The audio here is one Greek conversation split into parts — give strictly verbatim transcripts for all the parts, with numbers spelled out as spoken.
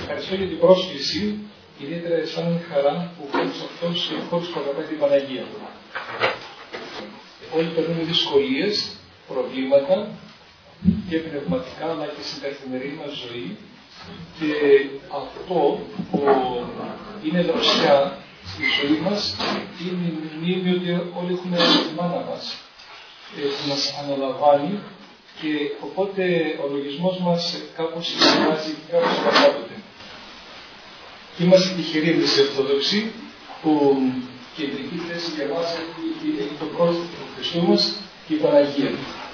ευχαριστώ για την πρόσκληση, ιδιαίτερα αισθάνομαι χαρά που ο χώρος αυτός είναι χώρος που αγαπάει την Παναγία. Όλοι περνούν δυσκολίες, προβλήματα και πνευματικά αλλά και στην καθημερινή μας ζωή και αυτό που είναι δροσιά στη ζωή μας είναι η μνήμη ότι όλοι έχουμε τη μάνα μας που μας αναλαμβάνει και οπότε ο λογισμός μας κάπως συμβάζει και κάπως παράδοτε. Είμαστε τυχεροί εμείς οι Ορθόδοξοι που κεντρική θέση για μας έχει το πρόσωπο του Χριστού μας και η Παναγία.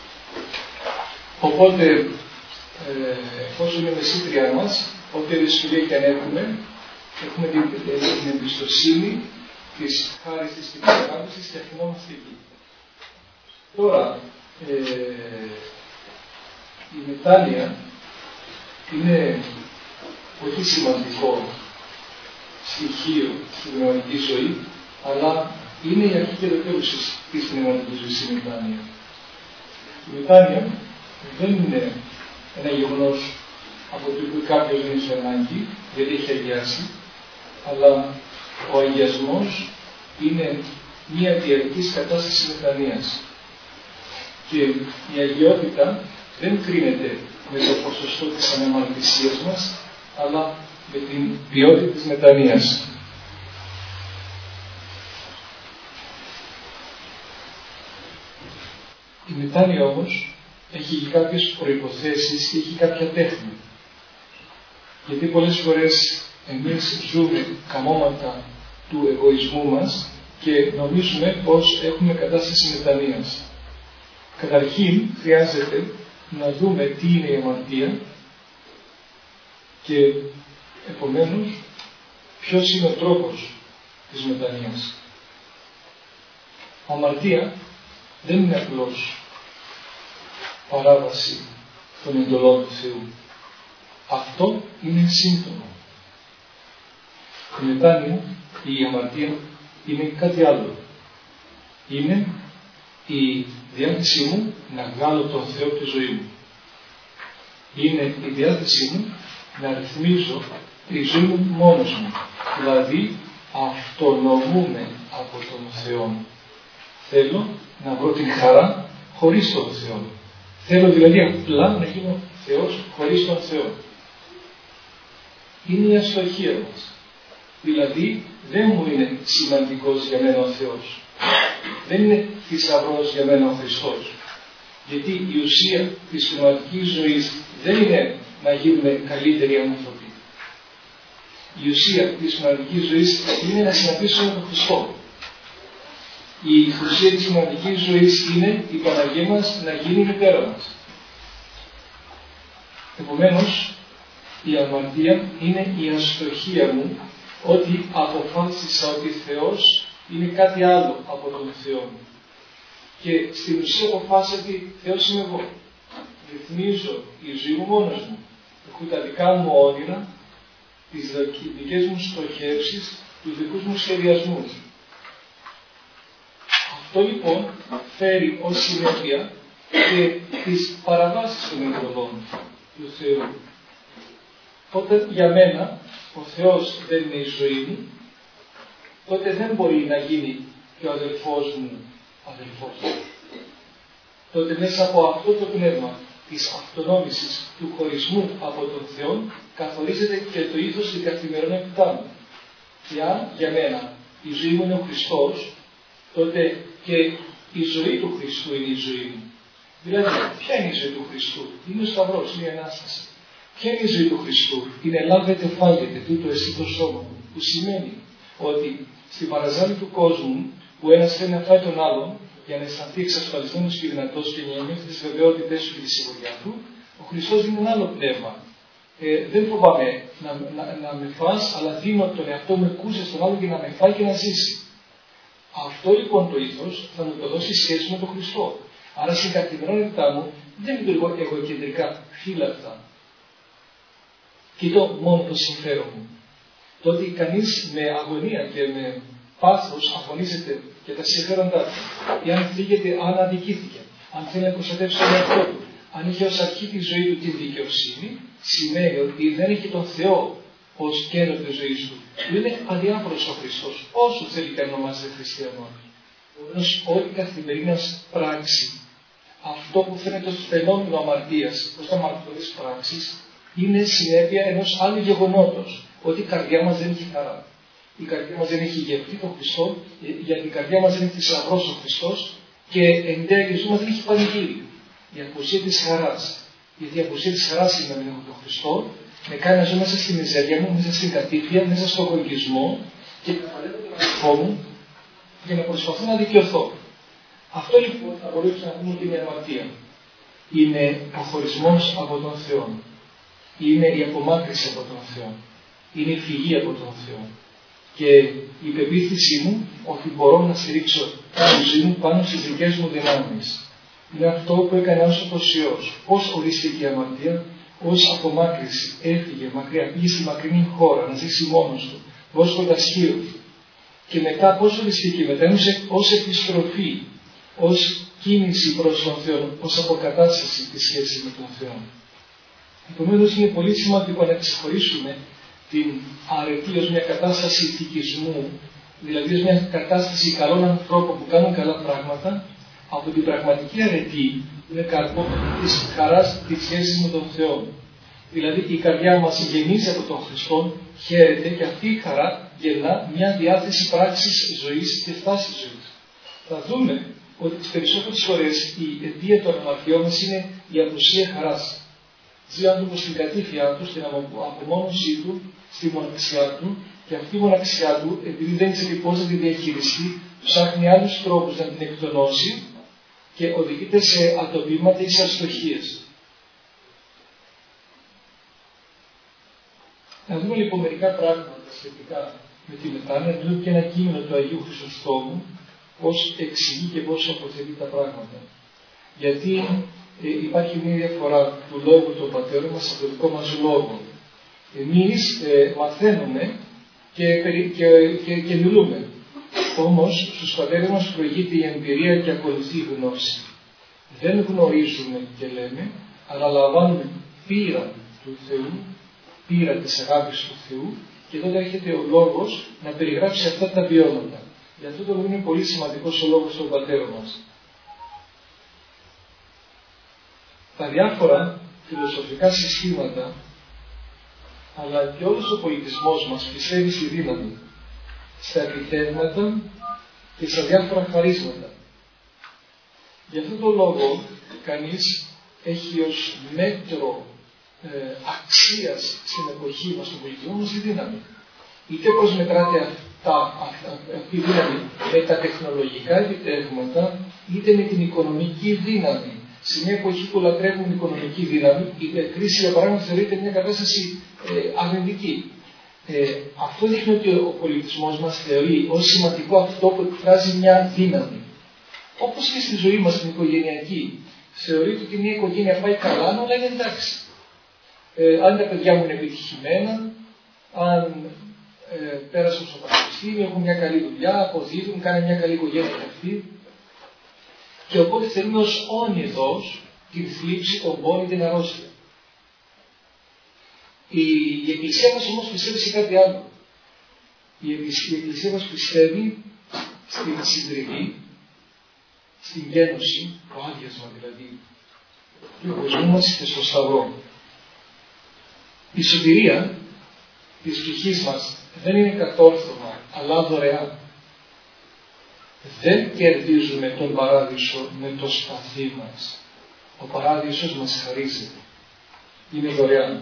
Οπότε, ε, εφόσον είναι μεσήτριά μας, όποια δυσκολία και αν έχουμε, έχουμε την, την εμπιστοσύνη της χάρης της και της αγάπης και αφινόμαστε εκεί. Τώρα, ε, η μετάνοια είναι πολύ σημαντικό στοιχείο στην πνευματική ζωή, αλλά είναι η αρχή και το τέλος της πνευματικής ζωής η μετάνοια. Η μετάνοια δεν είναι ένα γεγονός από το οποίο κάποιος δεν έχει ανάγκη, γιατί έχει αγιάσει, αλλά ο αγιασμός είναι μια διαρκής κατάσταση μετανοίας. Και η αγιότητα δεν κρίνεται με το ποσοστό της αναμαρτησίας μας, αλλά με την ποιότητα της μετανοίας. Η μετάνοια όμως έχει και κάποιες προϋποθέσεις και έχει κάποια τέχνη. Γιατί πολλές φορές εμείς ζούμε καμώματα του εγωισμού μας και νομίζουμε πως έχουμε κατάσταση μετανοίας. Καταρχήν χρειάζεται να δούμε τι είναι η αμαρτία και επομένως ποιος είναι ο τρόπος της μετανοίας. Αμαρτία δεν είναι απλώς παράβαση των εντολών του Θεού. Αυτό είναι σύμπτωμα. Η μετάνοια, η αμαρτία είναι κάτι άλλο. Είναι η διάθεσή μου να βγάλω τον Θεό από τη ζωή μου. Είναι η διάθεσή μου να ρυθμίζω τη ζωή μου μόνος μου. Δηλαδή αυτονομούμε από τον Θεό. Θέλω να βρω την χαρά χωρίς τον Θεό. Θέλω δηλαδή απλά να γίνω Θεός χωρίς τον Θεό. Είναι η αστοχία μας. Δηλαδή δεν μου είναι σημαντικός για μένα ο Θεός. Δεν είναι θησαυρός για μένα ο Χριστός. Γιατί η ουσία της πνευματικής ζωής δεν είναι να γίνουμε καλύτεροι άνθρωποι. Η ουσία της πνευματικής ζωής είναι να συναντήσουμε τον Χριστό. Η ουσία της πνευματικής ζωής είναι η Παναγία μας να γίνει η μητέρα μας. Επομένως, η αμαρτία είναι η αστοχία μου ότι αποφάσισα ότι Θεός είναι κάτι άλλο από τον Θεό. Και στην ουσία αποφάσισα ότι Θεός είμαι εγώ. Ρυθμίζω η ζωή μου μόνος μου. Έχω τα δικά μου όνειρα, τις δικές μου στοχεύσεις, τους δικούς μου σχεδιασμούς. Αυτό λοιπόν φέρει ως συνέπεια και τις παραβάσεις των εντολών του Θεού. Όταν για μένα ο Θεός δεν είναι η ζωή μου, τότε δεν μπορεί να γίνει και ο αδελφός μου αδελφός. Τότε μέσα από αυτό το πνεύμα της αυτονόμησης του χωρισμού από τον Θεό καθορίζεται και το ήθος στην καθημερινότητά μου. Και αν για μένα η ζωή μου είναι ο Χριστός, τότε και η ζωή του Χριστού είναι η ζωή μου. Δηλαδή, ποια είναι η ζωή του Χριστού? Είναι ο Σταυρός, είναι η Ανάσταση. Ποια είναι η ζωή του Χριστού? Είναι λάβετε, φάγετε, τούτο εσύ το σώμα μου. Που σημαίνει ότι στην παραζάλη του κόσμου, που ένας θέλει να φάει τον άλλον για να αισθανθεί εξασφαλισμένος και δυνατός και να νιώθει τις βεβαιότητες του και τη σιγουριά του, ο Χριστός είναι ένα άλλο πνεύμα. Ε, δεν φοβάμαι να, να, να με φας, αλλά δίνω τον εαυτό μου εκούσια στον άλλο για να με φάει και να ζήσει. Αυτό λοιπόν το ήθος θα μου το δώσει σχέση με τον Χριστό. Άρα στην καθημερινότητά μου δεν λειτουργώ εγωκεντρικά φύλακτα. Κοιτώ μόνο το συμφέρον μου. Το ότι κανείς με αγωνία και με πάθος αγωνίζεται για τα συμφέροντά του, ή αν θίγεται, αν αδικήθηκε, αν θέλει να προστατεύσει τον εαυτό του, αν είχε ως αρχή τη ζωή του την δικαιοσύνη, σημαίνει ότι δεν έχει τον Θεό ως κέρο της ζωής του, που είναι αδιάφορος ο Χριστός, όσο θέλει και αν ονομάζεται χριστιανό. Όμως όλη η καθημερινή πράξη, αυτό που φαίνεται ως φαινόμενο αμαρτίας, ως αμαρτωλής πράξης, είναι συνέπεια ενός άλλου γεγονότος, ότι η καρδιά μας δεν έχει χαρά. Η καρδιά μας δεν έχει γευτεί τον Χριστό, γιατί η καρδιά μας δεν έχει θησαυρός ο Χριστός και εν τέλει η ζωή μας δεν έχει πανηγύρι. Η απουσία της χαράς. Γιατί η απουσία της χαράς είναι να μην έχω τον Χριστό, με κάνει να ζω μέσα στη μιζέρια μου, μέσα στην κατήφια, μέσα στον εγωισμό και να παλεύω τον αδελφό μου για να προσπαθώ να δικαιωθώ. Αυτό λοιπόν θα μπορούσαμε να πούμε ότι είναι αμαρτία. Είναι ο χωρισμός από τον Θεό. Είναι η απομάκρυνση από τον Θεό. Είναι η φυγή από τον Θεό. Και η πεποίθησή μου ότι μπορώ να στηρίξω τη ζωή μου πάνω στις δικές μου δυνάμεις. Είναι αυτό που έκανε ως Ιωσιός. Πώς ορίστηκε η αμαρτία, ως απομάκρυνση. Έφυγε μακριά, πήγε στη μακρινή χώρα να ζήσει μόνος του, ως τασχείο. Και μετά πώς ορίστηκε, μετά ως επιστροφή, ως κίνηση προς τον Θεό, ως αποκατάσταση της σχέσης με τον Θεό. Επομένως είναι πολύ σημαντικό να ξεχωρίσουμε την αρετή ως μια κατάσταση ηθικισμού, δηλαδή ως μια κατάσταση καλών ανθρώπων που κάνουν καλά πράγματα, από την πραγματική αρετή που είναι καρπό της χαράς της σχέσης με τον Θεό. Δηλαδή η καρδιά μας γεμίζει από τον Χριστό, χαίρεται και αυτή η χαρά γεννά μια διάθεση πράξης ζωής και στάσης ζωής. Θα δούμε ότι τις περισσότερες φορές η αιτία των αμαρτιών μας είναι η απουσία χαράς. Ζει ο άνθρωπος στην κατήφια του, στην απομόνωσή του, στη μοναξιά του, και αυτή η μοναξιά του, επειδή δεν ξέρει πώς να τη διαχειριστεί, ψάχνει άλλους τρόπους να την εκτονώσει και οδηγείται σε ατοπήματα ή σε αστοχίες. Να δούμε λοιπόν μερικά πράγματα σχετικά με τη μετάνοια, να δούμε και ένα κείμενο του Αγίου Χρυσοστόμου, πώς εξηγεί και πώς αποθετεί τα πράγματα. Γιατί ε, υπάρχει μια διαφορά του λόγου των πατέρων μας από το δικό μας λόγο. Εμείς ε, μαθαίνουμε και, και, και, και μιλούμε. Όμως στους πατέρες μας προηγείται η εμπειρία και ακολουθεί η γνώση. Δεν γνωρίζουμε και λέμε, αλλά λαμβάνουμε πείρα του Θεού, πείρα της αγάπης του Θεού, και τότε έρχεται ο λόγος να περιγράψει αυτά τα βιώματα. Γι' αυτό το λόγο είναι πολύ σημαντικός ο λόγος των πατέρων μας. Τα διάφορα φιλοσοφικά συστήματα, αλλά και όλος ο πολιτισμός μας πιστεύει στη δύναμη, στα επιτεύγματα και στα διάφορα χαρίσματα. Γι' αυτό το λόγο κανείς έχει ως μέτρο ε, αξίας στην εποχή μας, στον πολιτισμό μας, τη δύναμη. Είτε προσμετράται αυτά, αυτά, αυτή η δύναμη με τα τεχνολογικά επιτεύγματα, είτε με την οικονομική δύναμη. Σε μια εποχή που λατρεύουν την οικονομική δύναμη, η κρίση για παράδειγμα θεωρείται μια κατάσταση ε, αρνητική. Ε, αυτό δείχνει ότι ο πολιτισμός μας θεωρεί ως σημαντικό αυτό που εκφράζει μια δύναμη. Όπως και στη ζωή μας την οικογενειακή, θεωρείται ότι μια οικογένεια πάει καλά, αλλά είναι εντάξει. Ε, αν τα παιδιά μου είναι επιτυχημένα, αν ε, πέρασαν στο πανεπιστήμιο, έχουν μια καλή δουλειά, αποδίδουν, κάνουν μια καλή οικογένεια και αυτή. Και οπότε θέλουμε ως όνειδος την θλίψη, τον πόνο, την αρρώστια. Η, η Εκκλησία μας όμως πιστεύει σε κάτι άλλο. Η, η Εκκλησία μας πιστεύει στην συντριβή, στην γένωση, το άδειασμα δηλαδή, του εγωισμού μας και στο Σταυρό. Η σωτηρία της ψυχής μας δεν είναι κατόρθωμα, αλλά δωρεάν. Δεν κερδίζουμε τον παράδεισο με το σπαθί μας. Ο παράδεισος μας χαρίζεται. Είναι δωρεάν.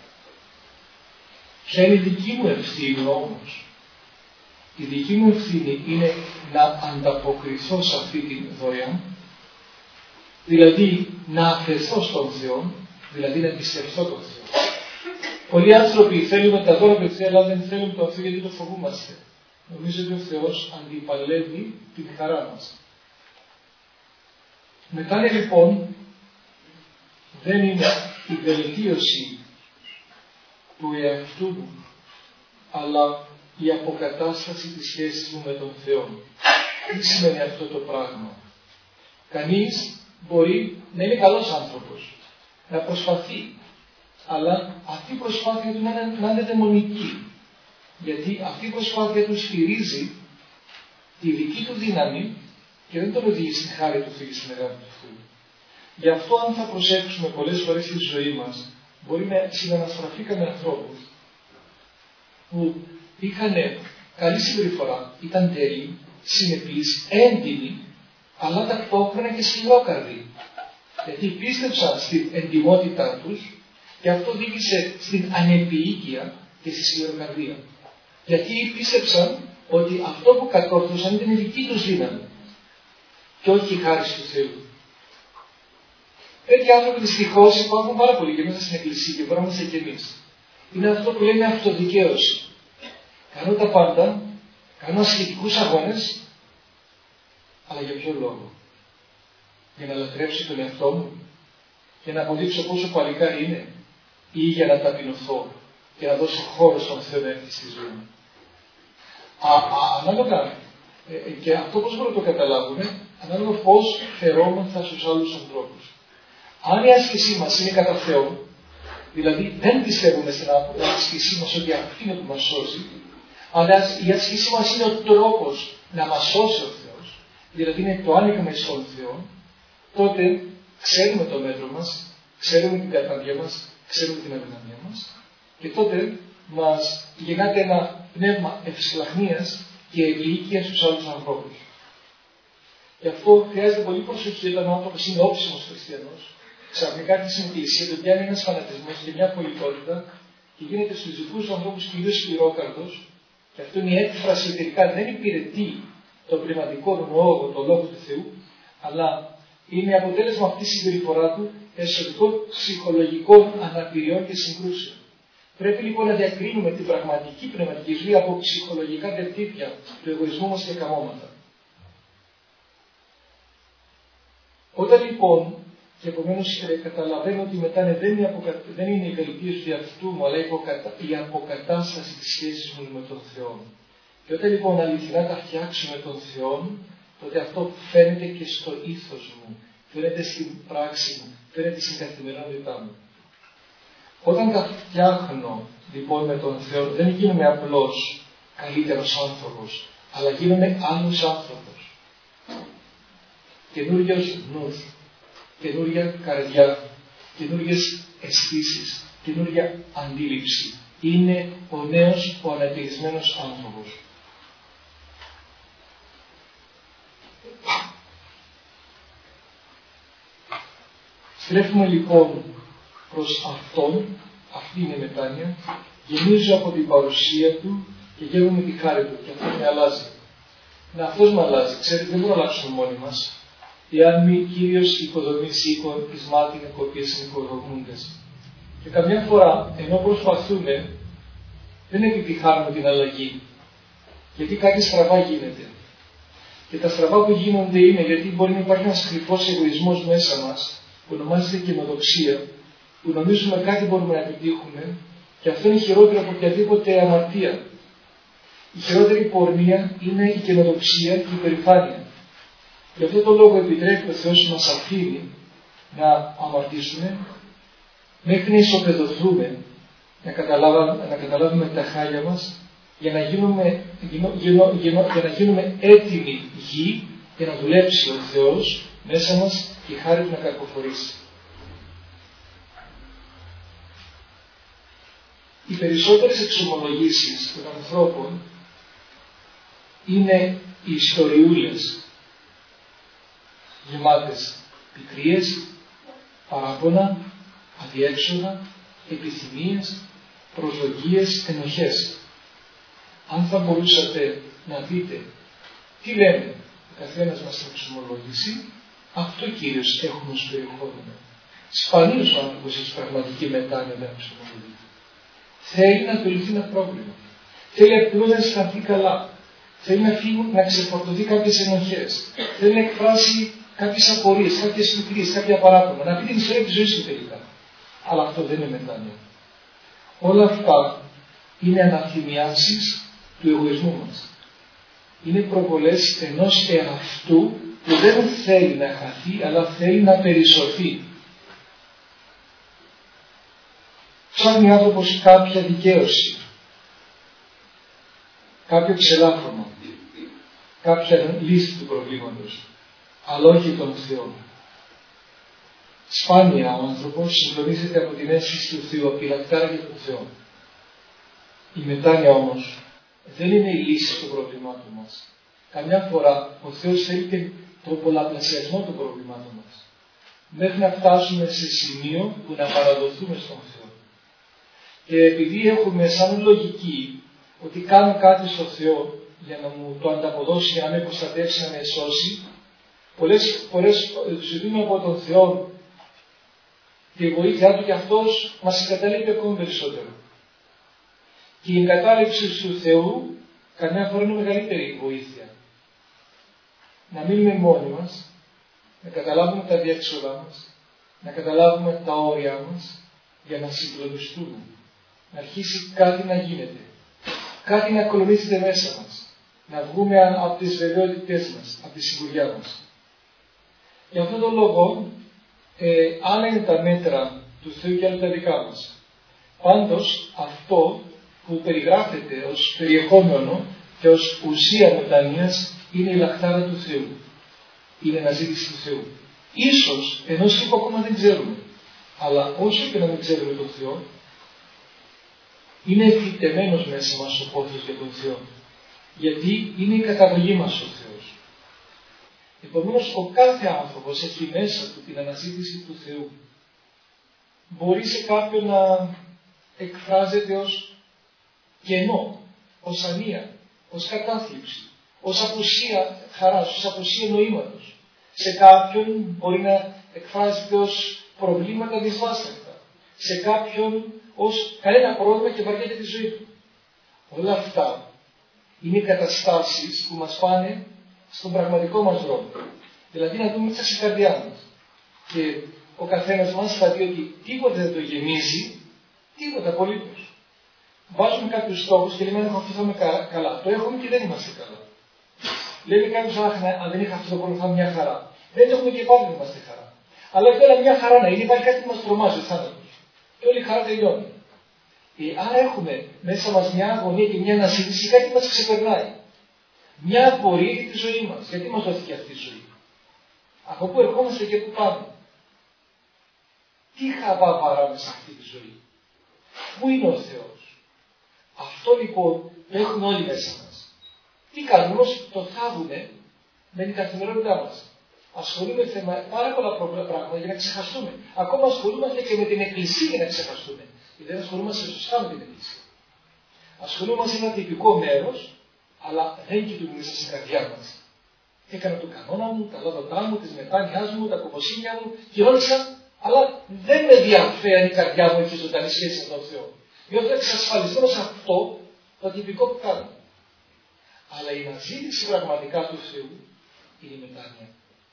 Ποια είναι η δική μου ευθύνη όμως? Η δική μου ευθύνη είναι να ανταποκριθώ σε αυτή την δωρεάν, δηλαδή να αφαιθώ στον Θεό, δηλαδή να πιστευτώ τον Θεό. Πολλοί άνθρωποι θέλουμε τα δώρα του Θεού, αλλά δεν θέλουμε τον Θεό γιατί το φοβούμαστε. Νομίζω ότι ο Θεός αντιπαλεύει την χαρά μας. Μετά λοιπόν δεν είναι η βελτίωση του εαυτού μου, αλλά η αποκατάσταση της σχέσης μου με τον Θεό. Τι σημαίνει αυτό το πράγμα? Κανείς μπορεί να είναι καλός άνθρωπος, να προσπαθεί αλλά αυτή η προσπάθεια του να είναι, να είναι δαιμονική. Γιατί αυτή η προσπάθεια του στηρίζει τη δική του δύναμη και δεν τον οδηγεί στη χάρη του Θεού και στην αγάπη του Θεού. Γι' αυτό, αν θα προσέξουμε πολλές φορές στη ζωή μας, μπορεί να συναναστραφήκαμε ανθρώπους που είχαν καλή συμπεριφορά, ήταν τέλειοι, συνεπείς, έντιμοι, αλλά ταυτόχρονα και σκληρόκαρδοι. Γιατί πίστεψαν στην εντιμότητά τους και αυτό οδήγησε στην ανεπιοίκεια και στη σκληροκαρδία. Γιατί πίστεψαν ότι αυτό που κατόρθωσαν ήταν η δική τους δύναμη και όχι η χάρη του Θεού. Τέτοιοι άνθρωποι δυστυχώς υπάρχουν πάρα πολύ και μέσα στην Εκκλησία και βρώμαστε κι εμείς. Είναι αυτό που λέμε αυτοδικαίωση. Κάνω τα πάντα, κάνω ασχετικούς αγώνες, αλλά για ποιο λόγο? Για να λατρέψω τον εαυτό μου, για να αποδείξω πόσο παλικάρι είναι, ή για να ταπεινωθώ και να δώσω χώρο στον Θεό να έρθει στη ζωή μου. Α, α, ανάλογα, ε, και αυτό πώς μπορούμε να το καταλάβουμε, ανάλογα πώς φερόμαστε στους άλλους ανθρώπους. Αν η άσκησή μας είναι κατά Θεό, δηλαδή δεν πιστεύουμε στην άσκησή μας ότι αυτή είναι που μας σώσει, αλλά η άσκησή μας είναι ο τρόπος να μας σώσει ο Θεός, δηλαδή είναι το άνοιγμα εις τον Θεό, τότε ξέρουμε το μέτρο μας, ξέρουμε την καρδιά μας, ξέρουμε την αδυναμία μας και τότε μας γεννάται ένα πνεύμα ευσπλαχνίας και ευλίκειας στους άλλους ανθρώπους. Γι' αυτό χρειάζεται πολύ προσοχή όταν ο άνθρωπος είναι όψιμος χριστιανός. Ξαφνικά έρχεται στην Εκκλησία, το πιάνει ένας φανατισμός και μια πολιτότητα και γίνεται στους δικούς του ανθρώπους κυρίως σκληρόκαρδος, και αυτό είναι η έκφραση τελικά δεν υπηρετεί το πνευματικό λόγο, το λόγο του Θεού, αλλά είναι αποτέλεσμα αυτή τη συμπεριφορά του εσωτερικών ψυχολογικών αναπηριών και συγκρούσεων. Πρέπει λοιπόν να διακρίνουμε την πραγματική πνευματική ζωή από ψυχολογικά τερτύπια του εγωισμού μας και καμώματα. Όταν λοιπόν, και επομένως καταλαβαίνω ότι μετά δεν είναι, αποκα... δεν είναι η βελτίωση του εαυτού μου, αλλά η, αποκατα... η αποκατάσταση της σχέσης μου με τον Θεό. Και όταν λοιπόν αληθινά τα φτιάξουμε τον Θεό, τότε αυτό φαίνεται και στο ήθος μου, φαίνεται στην πράξη μου, φαίνεται στην καθημερινότητά μου. Όταν τα φτιάχνω λοιπόν με τον Θεό, δεν γίνομαι απλώς καλύτερος άνθρωπος, αλλά γίνομαι άλλος άνθρωπος. Καινούριος νους, καινούρια καρδιά, καινούριες αισθήσεις, καινούρια αντίληψη. Είναι ο νέος, ο ανατηρισμένος άνθρωπος. Στρέφουμε λοιπόν προς Αυτόν, αυτή είναι η μετάνοια, γεμίζω από την παρουσία Του και γεύομαι τη χάρη Του και αυτό με αλλάζει. Να αυτός με αλλάζει. Ξέρετε, δεν μπορούμε να αλλάξουμε μόνοι μας. Εάν μη Κύριος οικοδομήσει οίκον, εις μάτιν εκοπίες οικοδομούντες. Και καμιά φορά, ενώ προσπαθούμε, δεν επιτυχάνουμε την αλλαγή. Γιατί κάτι στραβά γίνεται. Και τα στραβά που γίνονται είναι γιατί μπορεί να υπάρχει ένας κρυφός εγωισμός μέσα μας, που ονομάζεται καινοδοξία, που νομίζουμε κάτι μπορούμε να επιτύχουμε, και αυτό είναι χειρότερο από οποιαδήποτε αμαρτία. Η χειρότερη πορνεία είναι η καινοδοξία και η υπερηφάνεια. Γι' αυτό το λόγο επιτρέπει ο Θεός μας αφήνει να αμαρτήσουμε μέχρι να ισοπεδωθούμε, να καταλάβουμε, να καταλάβουμε τα χάλια μας, για να γίνουμε, γινω, γινω, γινω, για να γίνουμε έτοιμοι γη για να δουλέψει ο Θεός μέσα μας και η χάρη Του να καρποφορήσει. Οι περισσότερες εξομολογήσεις των ανθρώπων είναι οι ιστοριούλες γεμάτες πικρίες, παράπονα, αδιέξοδα, επιθυμίες, προσδοκίες, ενοχές. Αν θα μπορούσατε να δείτε τι λένε ο καθένας μας στην εξομολόγηση, αυτό κυρίως έχουμε ως περιεχόμενο. Σπανίως ο άνθρωπος έχει πραγματική μετάνοια να εξομολογεί. Θέλει να επιλυθεί ένα πρόβλημα. Θέλει απλώς να αισθανθεί καλά. Θέλει να φύγει, να ξεφορτωθεί κάποιες ενοχές. Θέλει να εκφράσει κάποιες απορίες, κάποιες πικρίες, κάποια παράπονα. Να πει την ιστορία της ζωής του τελικά. Αλλά αυτό δεν είναι μετάνοια. Όλα αυτά είναι αναθυμιάσεις του εγωισμού μας. Είναι προβολές ενός εαυτού που δεν θέλει να χαθεί, αλλά θέλει να περισσωθεί. Ψάχνει ο άνθρωπος κάποια δικαίωση, κάποιο ξελάφρωμα, κάποια λύση του προβλήματος, αλλά όχι τον Θεό. Σπάνια ο άνθρωπος συντονίζεται από την αίσθηση του Θεού, απειλακτάρα για τον Θεό. Η μετάνοια όμως δεν είναι η λύση των προβλημάτων μας. Καμιά φορά ο Θεός θέλει και τον πολλαπλασιασμό των προβλημάτων μας, μέχρι να φτάσουμε σε σημείο που να παραδοθούμε στον Θεό. Και επειδή έχουμε σαν λογική ότι κάνω κάτι στο Θεό για να μου το ανταποδώσει, για να με προστατεύσει, να με σώσει, πολλές φορές ζητούμε από τον Θεό τη βοήθειά του και αυτός μας εγκαταλείπει ακόμη περισσότερο. Και η εγκατάλειψη του Θεού καμιά φορά είναι μεγαλύτερη βοήθεια. Να μείνουμε μόνοι μας, να καταλάβουμε τα διέξοδα μας, να καταλάβουμε τα όρια μας, για να συγκλονιστούμε. Να αρχίσει κάτι να γίνεται. Κάτι να κολονίζεται μέσα μας. Να βγούμε από τις βεβαιότητές μας, από τη σιγουριά μας. Για αυτόν τον λόγο, ε, άλλα είναι τα μέτρα του Θεού και άλλα τα δικά μας. Πάντως, αυτό που περιγράφεται ως περιεχόμενο και ως ουσία μετανοίας είναι η λαχτάρα του Θεού. Είναι η αναζήτηση του Θεού. Ίσως ενός τύπου ακόμα δεν ξέρουμε. Αλλά όσο και να μην ξέρουμε τον Θεό, είναι εφυτεμένος μέσα μας ο πόθος για τον Θεό. Γιατί είναι η καταγωγή μας ο Θεός. Επομένως, ο κάθε άνθρωπος έχει μέσα του την αναζήτηση του Θεού. Μπορεί σε κάποιον να εκφράζεται ως κενό, ως ανία, ως κατάθλιψη, ως απουσία χαράς, ως απουσία νοήματος. Σε κάποιον μπορεί να εκφράζεται ως προβλήματα δυσβάσταχτα. Σε κάποιον ως κανένα πρόβλημα και βαριέται τη ζωή του. Όλα αυτά είναι οι καταστάσεις που μας πάνε στον πραγματικό μας δρόμο. Δηλαδή να δούμε μέσα στην καρδιά μας. Και ο καθένας μας θα δει ότι τίποτα δεν το γεμίζει, τίποτα απολύτως. Βάζουμε κάποιους στόχους και λέμε αν αυτό θα είμαι καλά. Το έχουμε και δεν είμαστε καλά. Λέμε κάποιος αν δεν είχα αυτό το πρόβλημα θα είμαι μια χαρά. Δεν έχουμε και πάλι δεν είμαστε χαρά. Αλλά και όλα μια χαρά να είναι, υπάρχει κάτι που μας τρομάζει ο θάνατος. Και όλη η χαρά τελειώνει. Ε, άρα έχουμε μέσα μας μια αγωνία και μια αναζήτηση, κάτι μας ξεπερνάει. Μια απορία για τη ζωή μας. Γιατί μας δόθηκε αυτή η ζωή. Από πού ερχόμαστε και πού πάμε. Τι χαβά βαράμε σε αυτή τη ζωή. Πού είναι ο Θεός. Αυτό λοιπόν το έχουμε όλοι μέσα μας. Τι κάνουμε όμως το θάβουμε με την καθημερινότητά μας. Ασχολούμαστε με πάρα πολλά πράγματα για να ξεχαστούμε. Ακόμα ασχολούμαστε και με την Εκκλησία για να ξεχαστούμε. Γιατί δεν ασχολούμαστε σωστά με την Εκκλησία. Ασχολούμαστε σε ένα τυπικό μέρος, αλλά δεν κοιτούμε μέσα στην καρδιά μας. Έκανα το κανόνα μου, τα λάδωτά μου, τις μετάνοιάς μου, τα κοποσύνια μου, κοινώνησα, αλλά δεν με ενδιαφέρει η καρδιά μου έχει ζωντανή σχέση με τον Θεό. Διότι εξασφαλισμένο σε αυτό το τυπικό που κάνω. Αλλά η αναζήτηση πραγματικά του Θεού είναι η μετάνοια.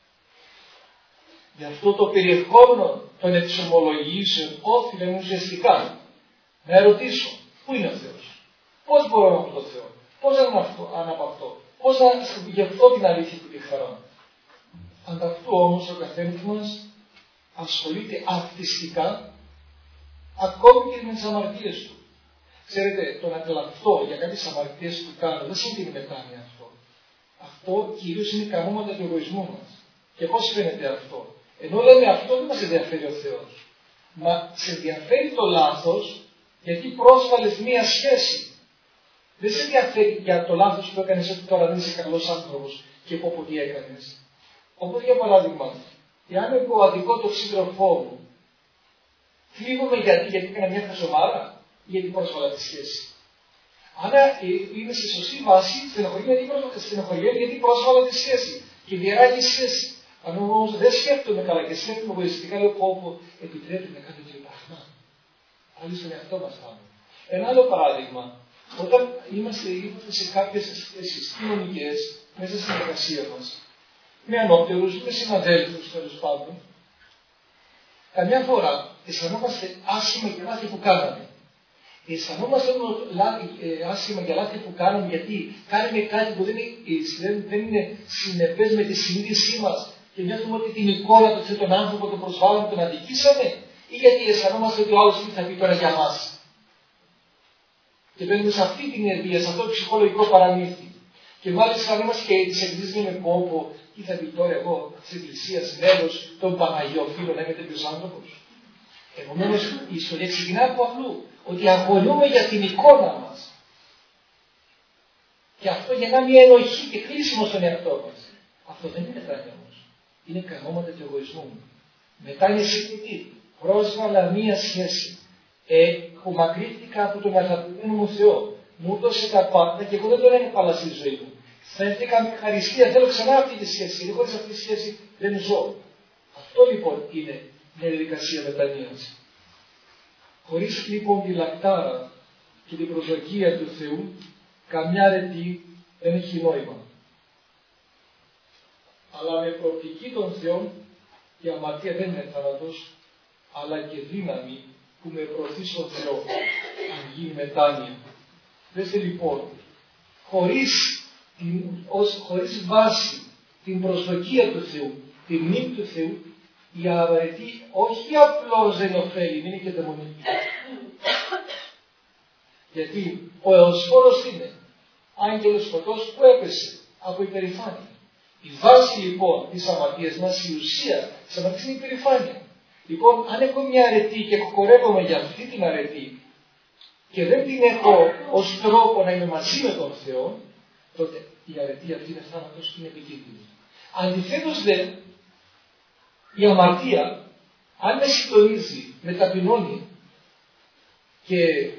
Γι' αυτό το περιεχόμενο των εξομολογήσεων όφιλε μου ουσιαστικά να ερωτήσω πού είναι ο Θεός, πώς μπορώ να πω τον Θεό, πώς να αναπαυτώ, πώς να γευτώ την αλήθεια και τη χαρά. Ανταυτού όμως ο καθένας μας ασχολείται αυτιστικά ακόμη και με τις αμαρτίες του. Ξέρετε, το να κλαφτώ για κάποιες αμαρτίες που κάνω δεν σημαίνει μετάνοια αυτό. Αυτό κυρίως είναι καμώματα του εγωισμού μας. Και πώς φαίνεται αυτό. Ενώ λέμε αυτό δεν μας ενδιαφέρει ο Θεός. Μα σε ενδιαφέρει το λάθος γιατί πρόσβαλες μία σχέση. Δεν σε ενδιαφέρει για το λάθος που έκανες ότι τώρα δεν είσαι καλός άνθρωπος και πω πω τι έκανες. Οπότε για παράδειγμα, εάν εγώ αδικό το σύντροφό μου, θλίβομαι γιατί, γιατί έκανα μια χασομάρα ή γιατί πρόσβαλα τη σχέση. Αν είμαι σε σωστή βάση, στενοχωριέμαι γιατί πρόσβαλα τη σχέση και διαράγει σχέση. Αν όμως δεν σκέφτομαι καλά και σκέφτομαι εγωιστικά, λέω πω πω επιτρέπει να κάνω και πράγμα. Άλλοι στον εαυτό μας πάμε. Ένα άλλο παράδειγμα, όταν είμαστε, είμαστε σε κάποιες θέσεις κοινωνικές, μέσα στην εργασία μας, με ανώτερους, με συναδέλφους τέλος πάντων, καμιά φορά αισθανόμαστε άσχημα για λάθη που κάναμε. Αισθανόμαστε άσχημα για λάθη που κάναμε γιατί κάνουμε κάτι που δεν είναι, δεν είναι συνεπές με τη συνείδησή μας και νιώθουμε ότι την εικόνα του τον άνθρωπο τον προσβάλλουμε, τον αδικήσαμε. ή γιατί αισθανόμαστε ότι ο άλλος τι θα πει τώρα για μας. Και μπαίνουμε σε αυτή την ενέργεια, σε αυτό το ψυχολογικό παραμύθι. Και μάλιστα αν είμαστε και τις εκκλησίες με κόπο, τι θα πει τώρα εγώ της εκκλησίας μέλος των Παναγιοφίλων, να είμαι τέτοιος άνθρωπος. Επομένως η ιστορία ξεκινά από αλλού, ότι αγωνούμε για την εικόνα μας. Και αυτό γεννά μια ενοχή και κλείσιμο στον εαυτό μας. Αυτό δεν είναι μετάνοια όμως. Είναι κανόματα του εγωισμού. Μετάνοια συγκριτή. Πρόσβαλα μία σχέση. Ε, που μακρύθηκα από τον αγαπημένο μου Θεό. Μου έδωσε τα πάντα και εγώ δεν τον έκανα στη ζωή μου. Φέρθηκα με ευχαριστία. Θέλω ξανά αυτή τη σχέση. Γιατί χωρίς αυτή τη σχέση δεν ζω. Αυτό λοιπόν είναι μια διαδικασία μετανοίας. Χωρίς λοιπόν τη λακτάρα και την προσδοκία του Θεού, καμιά αρετή δεν έχει νόημα. Αλλά με προοπτική των Θεών η αμαρτία δεν είναι θάνατος, αλλά και δύναμη που με προωθεί στον Θεό, αν γίνει μετάνοια. Δέστε λοιπόν, χωρίς, την, ως, χωρίς βάση την προσδοκία του Θεού, την μνήμη του Θεού, η αρετή όχι απλώς δεν ωφέλει, είναι και δαιμονική. Γιατί ο Εωσφόρος είναι άγγελος φωτός που έπεσε από υπερηφάνεια. Η βάση λοιπόν της αμαρτίας μας, η ουσία της αμαρτίας είναι η υπερηφάνεια. Λοιπόν, αν έχω μια αρετή και κοκορεύομαι για αυτή την αρετή και δεν την έχω ως τρόπο να είμαι μαζί με τον Θεό, τότε η αρετή αυτή είναι θάνατος και είναι επικίνδυνη. Αντιθέτως δε, η αμαρτία, αν με συντονίζει, με ταπεινώνει και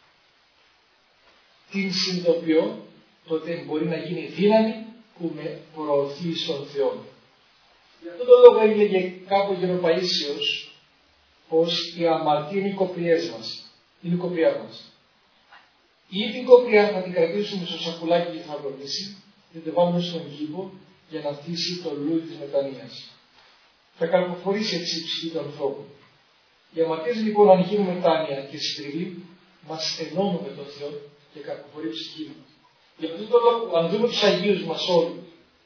την συνειδητοποιώ, τότε μπορεί να γίνει δύναμη που με προωθεί στον Θεό. Γι' αυτόν τον λόγο έλεγε κάπου ο Παΐσιος πως η αμαρτία είναι οι κοπριές μας. Είναι η κοπριά μας. Ή την κοπριά θα την κρατήσουμε στο σακουλάκι και θα βροντίσει και την βάλουμε στον κήπο για να θύσει το λούδι της μετανοίας. Θα καρποφορήσει έτσι η ψυχή του ανθρώπου. Οι αμαρτίες λοιπόν, αν γίνουν μετάνοια και συντριβή, μας ενώνουν με τον Θεό και καρποφορεί η ψυχή μας. Γι' αυτόν τον λόγο, αν δούμε τους Αγίους μας όλους,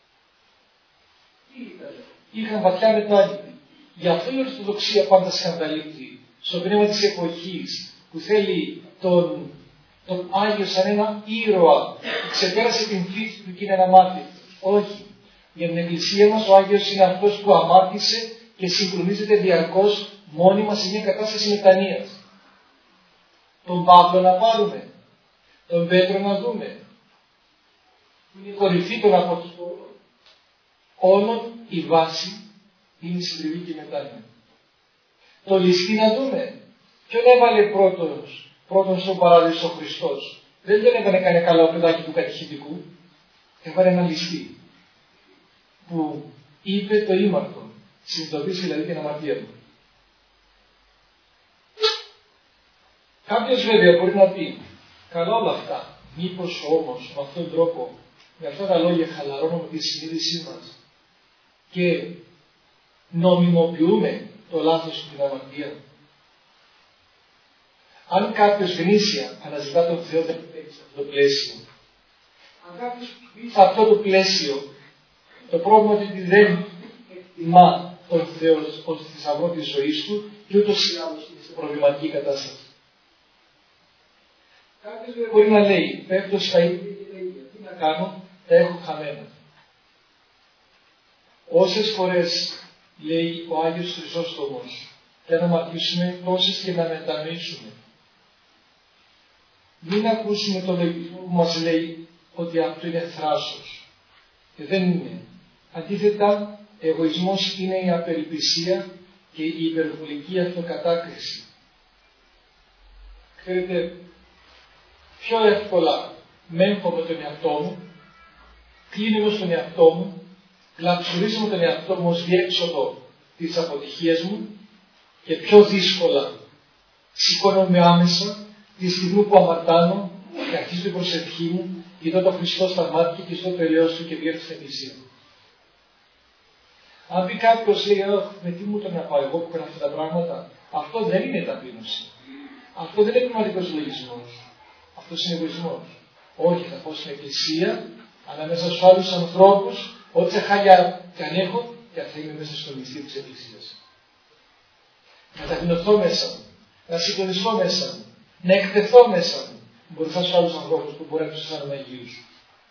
τι ήταν, είχαν βαθιά μετάνοια. Γι' αυτό η Ορθοδοξία πάντα σκανδαλίζει στο πνεύμα της εποχής που θέλει τον, τον Άγιο σαν ένα ήρωα που ξεπέρασε την φύση του και είναι ένα μάρτυρο. Όχι. Για την Εκκλησία μας ο Άγιος είναι αυτός που αμάρτησε και συγχρονίζεται διαρκώς μόνιμα σε μια κατάσταση μετανοίας. Τον Παύλο να πάρουμε, τον Πέτρο να δούμε, που είναι η κορυφή των Αποστόλων. Όλων η βάση είναι η συντριβή και η μετάνοια. Το ληστή να δούμε. Ποιον έβαλε πρώτος, πρώτον στον παράδεισο ο Χριστός. Δεν τον έκανε κανένα καλό παιδάκι του κατηχητικού. Έβαλε ένα ληστή που είπε το ήμαρτο. Συνειδητοποίησε δηλαδή την αμαρτία του. Κάποιος βέβαια μπορεί να πει, καλά όλα αυτά, μήπως όμως με αυτόν τον τρόπο, με αυτά τα λόγια χαλαρώνουμε τη συνείδησή μας και νομιμοποιούμε το λάθος του την αμαρτία. Αν κάποιος γνήσια αναζητά τον Θεό, δεν έχει σε αυτό το πλαίσιο. Αν κάποιος μπει σε αυτό το πλαίσιο, το πρόβλημα είναι ότι δεν εκτιμά τον Θεό ως θησαυρό της ζωής του και ούτως ή άλλως είναι σε προβληματική κατάσταση. Κάποιος μπορεί να λέει, πέφτω στα ίδια και τα ίδια. Τι να κάνω, τα έχω χαμένα. Όσες φορές, λέει ο Άγιος Χρυσόστομος, και να αμαρτήσουμε, τόσες και να μετανοήσουμε. Μην ακούσουμε τον λογισμό που μας λέει ότι αυτό είναι θράσος. Και δεν είναι. Αντίθετα, εγωισμός είναι η απελπισία και η υπερβολική αυτοκατάκριση. Ξέρετε, πιο εύκολα μέχω με τον εαυτό μου, κλείνω στον εαυτό μου, κλαψουρίζω τον εαυτό μου ως διέξοδο της αποτυχίας μου και πιο δύσκολα σηκώνομαι άμεσα τη στιγμή που αμαρτάνω και αρχίζω την προσευχή μου, κοιτώ τον Χριστό στα μάτια και στο τελειώσω του και βγαίνω στην Εκκλησία. Αν πει κάποιος λέει, με τι μου το να πάω εγώ που κάνω αυτά τα πράγματα, αυτό δεν είναι ταπείνωση. Αυτό δεν είναι πνευματικός λογισμός. Αυτός είναι εγωισμός. Όχι, θα πάω στην Εκκλησία, ανάμεσα στους άλλους ανθρώπους, ό,τι χάλια και αν έχω, και θα είμαι μέσα στο μυστήριο της Εκκλησίας. να ταπεινωθώ μέσα μου, να συγκλονιστώ μέσα μου, να εκτεθώ μέσα μου, μπροστά στους άλλους ανθρώπους που μπορεί να τους αισθάνομαι αγίους.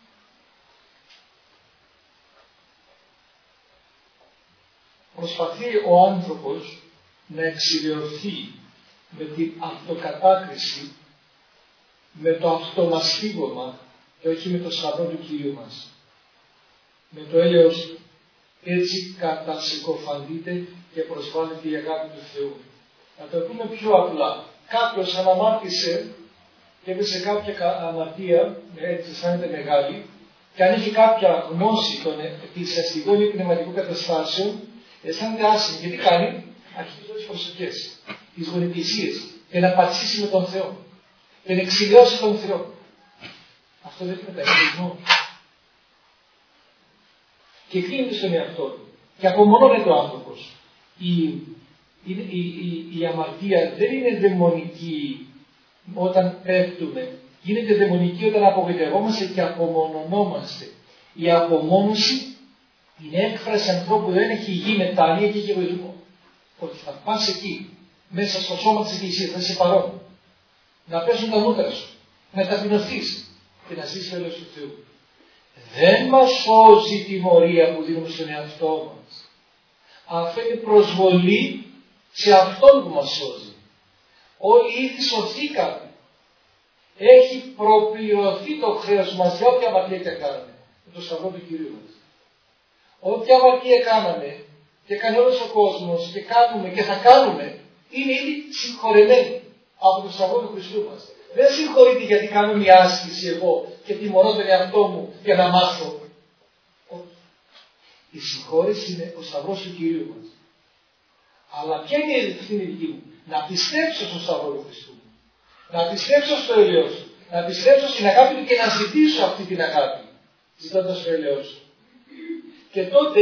Προσπαθεί ο άνθρωπος να εξηλαιωθεί με την αυτοκατάκριση, με το αυτομαστίγωμα και όχι με το σταυρό του Κυρίου μας. Με το έλεος του. Έτσι κατασυκοφαντείται και προσβάλλεται η αγάπη του Θεού. Να το πούμε πιο απλά. Κάποιος αναμάρτησε και έπεσε κάποια αμαρτία, έτσι αισθάνεται μεγάλη, και αν έχει κάποια γνώση των εκκλησιαστικών ή πνευματικών καταστάσεων, αισθάνεται άσχημη. Και τι κάνει? Αρχίζει τις προσευχές, τις γονιτησίες, και να πατσίσει με τον Θεό. Και να εξηλαιώσει τον Θεό. Αυτό δεν είναι μεταχειρισμό. Και κρίνεται στον εαυτό του. Και απομονώνεται ο άνθρωπος. Η, η, η, η, η αμαρτία δεν είναι δαιμονική όταν πέφτουμε. Γίνεται δαιμονική όταν απογοητευόμαστε και απομονωνόμαστε. Η απομόνωση είναι έκφραση ανθρώπου που δεν έχει υγιή μετάνοια και εγωισμό. Ότι θα πας εκεί, μέσα στο σώμα της Εκκλησίας, θα είσαι παρόν. Να πέσουν τα μούτρα σου, να ταπεινωθείς και να ζήσεις το έλεος του Θεού. Δεν μας σώζει η τιμωρία που δίνουμε στον εαυτό μας. Αυτό είναι προσβολή σε αυτόν που μας σώζει. Όλοι ήδη σωθήκαμε. Έχει προπληρωθεί το χρέος μας για όποια αμαρτία και κάναμε. Με το σταυρό του Κυρίου μας. Όποια αμαρτία κάναμε και κάνει όλος ο κόσμος και κάνουμε και θα κάνουμε, είναι ήδη συγχωρεμένοι από το σταυρό του Χριστού μας. Δεν συγχωρείται γιατί κάνω μια άσκηση εγώ και τιμωρώ τον εαυτό μου για να μάθω. Όχι. Η συγχώρεση είναι ο σταυρός του Κυρίου μας. Αλλά ποια είναι η ευθύνη δική μου? Να πιστέψω στο σταυρό του Χριστού μου. Να πιστέψω στο έλεος του. Να πιστέψω στην αγάπη του και να ζητήσω αυτή την αγάπη. Ζητώντας το έλεος του. Και τότε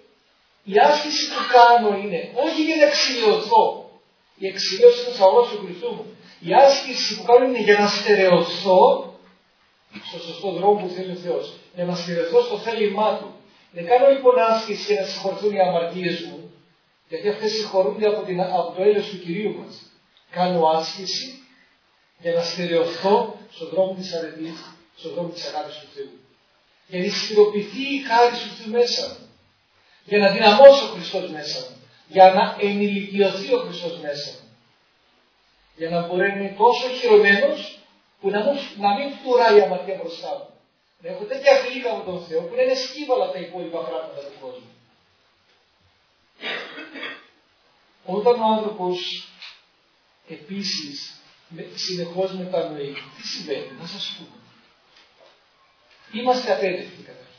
η άσκηση που κάνω είναι όχι για να εξηλαιωθώ. Η εξηλαίωση είναι ο σταυρός του Χριστού μου. Η άσκηση που κάνω είναι για να στερεωθώ στο σωστό δρόμο που θέλει ο Θεός. Για να στερεωθώ στο θέλημά Του. Δεν κάνω λοιπόν άσκηση για να συγχωρηθούν οι αμαρτίες μου, γιατί αυτές συγχωρούνται από, την, από το έλεος του Κυρίου μας. Κάνω άσκηση για να στερεωθώ στον δρόμο της αρετής, στον δρόμο της αγάπης του Θεού. Για να ισχυροποιηθεί η χάρη του Θεού μέσα μου. Για να δυναμώσει ο Χριστός μέσα μου. Για να ενηλικιωθεί ο Χριστός μέσα μου. Για να μπορεί να είναι τόσο χειρωμένος που να μην, να μην φτουράει η αμαρτία μπροστά μου. Να έχω τέτοια γλύκα από τον Θεό που να είναι σκύβαλα τα υπόλοιπα πράγματα του κόσμου. Όταν ο άνθρωπος επίσης συνεχώς μετανοεί, τι συμβαίνει? Να σας πούμε. Είμαστε απέτευτοι καταρχήν.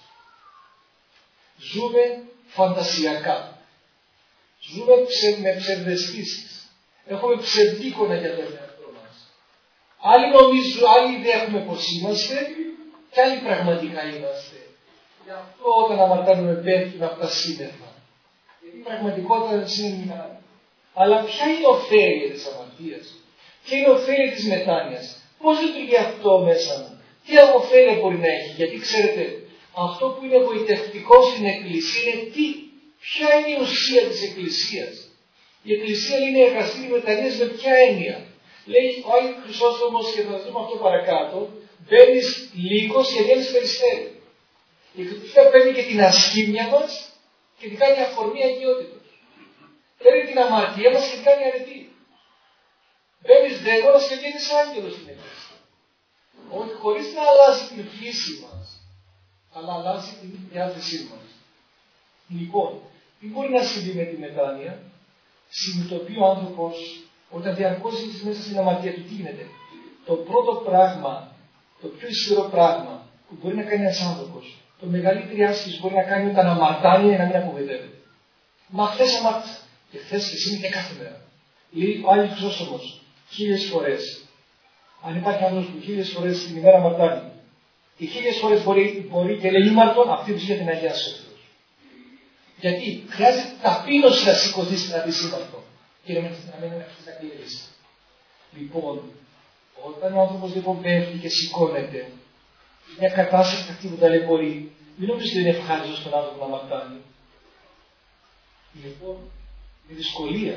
Ζούμε φαντασιακά. Ζούμε με ψευδαισθήσεις. Έχουμε ψευδή εικόνα για τον εαυτό μας. Άλλοι νομίζουν, άλλοι δεν έχουμε πως είμαστε και άλλοι πραγματικά είμαστε. Γι' αυτό όταν αμαρτάνουμε πέφτουμε από τα σύννεφα. Γιατί η πραγματικότητα δεν είναι. Αλλά ποια είναι η ωφέλεια της αμαρτίας? Ποια είναι η ωφέλεια της μετάνοιας? Πώς λειτουργεί αυτό μέσα μου? Τι ωφέλεια μπορεί να έχει? Γιατί ξέρετε, αυτό που είναι γοητευτικό στην Εκκλησία είναι τι? Ποια είναι η ουσία της Εκκλησίας? Η Εκκλησία είναι εργαστήρι μετανοίας με ποια έννοια? Λέει ο Άγιος Χρυσόστομος, και θα δούμε αυτό παρακάτω, μπαίνεις λίγος και βγαίνεις περιστέρι. Η Εκκλησία παίρνει και την ασχήμια μας και την κάνει αφορμή αγιότητος. Παίρνει την αμαρτία μας και την κάνει αρετή. Μπαίνεις δαίμονας και βγαίνεις άγγελος στην Εκκλησία. Όχι χωρίς να αλλάζει την φύση μας, αλλά αλλάζει την διάθεσή μας. Λοιπόν, τι μπορεί να συμβεί με τη μετάνοια? Συνειδητοποιεί ο άνθρωπος όταν διαρκώς ζει μέσα στην αμαρτία του, τι γίνεται? Το πρώτο πράγμα, το πιο ισχυρό πράγμα που μπορεί να κάνει ένας άνθρωπος, το μεγαλύτερη άσκηση μπορεί να κάνει όταν αμαρτάνει είναι να μην απογοητεύεται. Μα χθες αμάρτησα. Και χθες και σήμερα και κάθε μέρα. Λέει ο Άγιος Χρυσόστομος χίλιες φορές. Αν υπάρχει άνθρωπος που χίλιες φορές την ημέρα αμαρτάνει, και χίλιες φορές μπορεί, μπορεί και λέει ήμαρτον, αυτή που γίνεται να αγιάσει ο Θεός. Γιατί χρειάζεται ταπείνωση να σηκωθείς να πεις ήμαρτον. Και να μην αρχίσει να κλείσει. Λοιπόν, όταν ο άνθρωπος λοιπόν πέφτει και σηκώνεται, μια κατάσταση αυτή που ταλαιπωρεί, μην νομίζετε ότι είναι ευχάριστο στον άνθρωπο να αμαρτάνει. Λοιπόν, με δυσκολία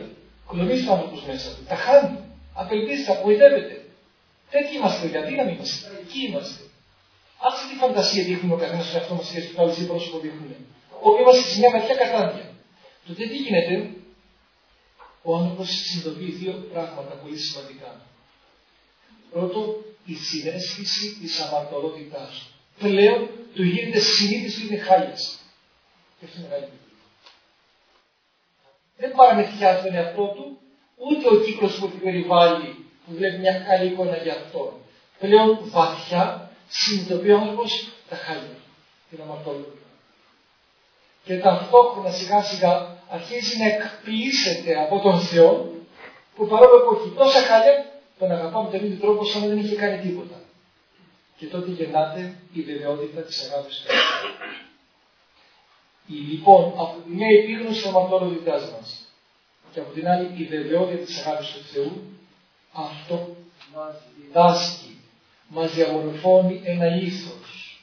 Κλονίζει ο άνθρωπος μέσα του. Τα χάνει. Απελπίζεται, απογοητεύεται. Τέτοιοι είμαστε, γιατί να μην είμαστε. Εκεί είμαστε. Άσε τη φαντασία δείχνουμε ο καθένας στον εαυτό μας και στο άλλο πρόσωπο δείχνουμε. Όπου είμαστε σε μια βαθιά κατάντια. Τότε τι γίνεται, ο άνθρωπος συνειδητοποιεί δύο πράγματα πολύ σημαντικά. Πρώτο, η συναίσθηση της αμαρτωλότητάς του. Πλέον του γίνεται συνείδηση, είναι χάλιας. Και αυτό είναι μεγάλη. Δεν παραμεθιάζει τον εαυτό του, ούτε ο κύκλος που την περιβάλλει, που βλέπει μια καλή εικόνα για αυτόν. Πλέον βαθιά συνειδητοποιεί ο άνθρωπος τα χάλια, την αμαρτωλότητα. Και ταυτόχρονα σιγά σιγά αρχίζει να εκποιήσεται από τον Θεό, που παρόλο που έχει τόσα χάλια, τον αγαπά με τον ίδιο τρόπο σαν να δεν είχε κάνει τίποτα. Και τότε γεννάται η βεβαιότητα της αγάπης του Θεού. Η, λοιπόν, από τη μια επίγνωση της αμαρτωλότητάς μας και από την άλλη η βεβαιότητα της αγάπης του Θεού, αυτό μας διδάσκει, μας διαμορφώνει ένα ήθος.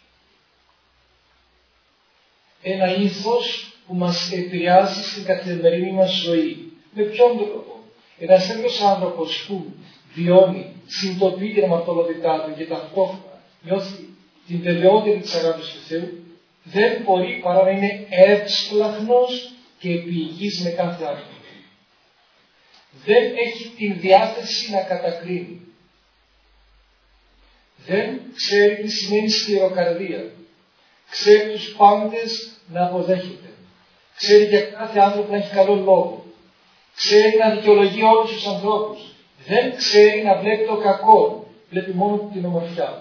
Ένα ήθος που μας επηρεάζει στην καθημερινή μας ζωή. Με ποιον τρόπο? Ένας τέτοιος άνθρωπος που βιώνει, συνειδητοποιεί την αμαρτωλότητά του και ταυτόχρονα νιώθει την βεβαιότητα της αγάπης του Θεού, δεν μπορεί παρά να είναι εύσπλαχνος και επίοικης με κάθε άνθρωπο. Δεν έχει την διάθεση να κατακρίνει. Δεν ξέρει τι σημαίνει σκληροκαρδία. Ξέρει τους πάντες να αποδέχεται. Ξέρει για κάθε άνθρωπο να έχει καλό λόγο. Ξέρει να δικαιολογεί όλους τους ανθρώπους. Δεν ξέρει να βλέπει το κακό. Βλέπει μόνο την ομορφιά.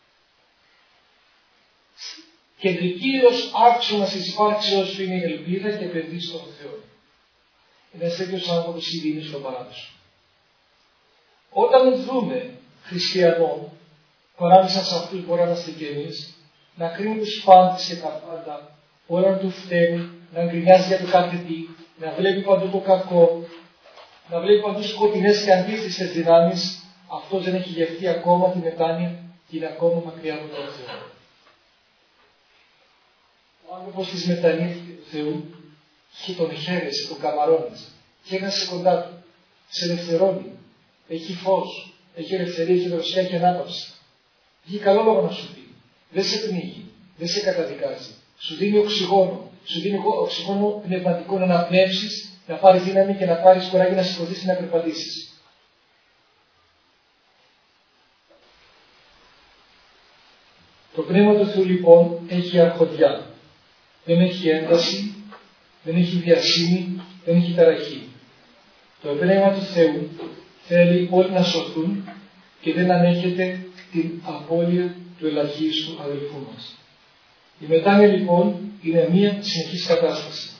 Κεντρικήριος άξονας της υπάρξεως του είναι η ελπίδα και επενδύει στον Θεό. Είναι ένας τέτοιος άνθρωπος ήδη είναι στον παράδεισο. Όταν δούμε χριστιανό, παράμεσα σε αυτούς μπορεί να είμαστε και εμείς, να κρίνουμε τους πάντες και τα πάντα, μπορεί να του φταίνει, να γκρινιάζει για το κάθε τι, να βλέπει παντού το κακό, να βλέπει παντού σκοτεινές και αντίθετες δυνάμεις, αυτός δεν έχει γευτεί ακόμα τη μετάνοια και είναι ακόμα μακριά από τον Θεό. Ο άνθρωπος της μετανοίας του Θεού και τον χαίρεσαι, τον καμαρώνεις, χαίρεσαι κοντά του, σε ελευθερώνει, έχει φως, έχει ελευθερία, έχει δροσιά και ανάπαυση. Έχει καλό λόγο να σου πει. Δεν σε πνίγει, δεν σε καταδικάζει. Σου δίνει οξυγόνο, σου δίνει οξυγόνο πνευματικό να αναπνεύσεις, να πάρεις δύναμη και να πάρεις κουράγιο να σηκωθείς και να περπατήσεις. Το Πνεύμα του Θεού λοιπόν έχει αρχοντιά. Δεν έχει ένταση, δεν έχει βιασύνη, δεν έχει ταραχή. Το Πνεύμα του Θεού θέλει όλοι να σωθούν και δεν ανέχεται την απώλεια του ελαχίστου αδελφού μας. Η μετάνοια λοιπόν είναι μία συνεχής κατάσταση.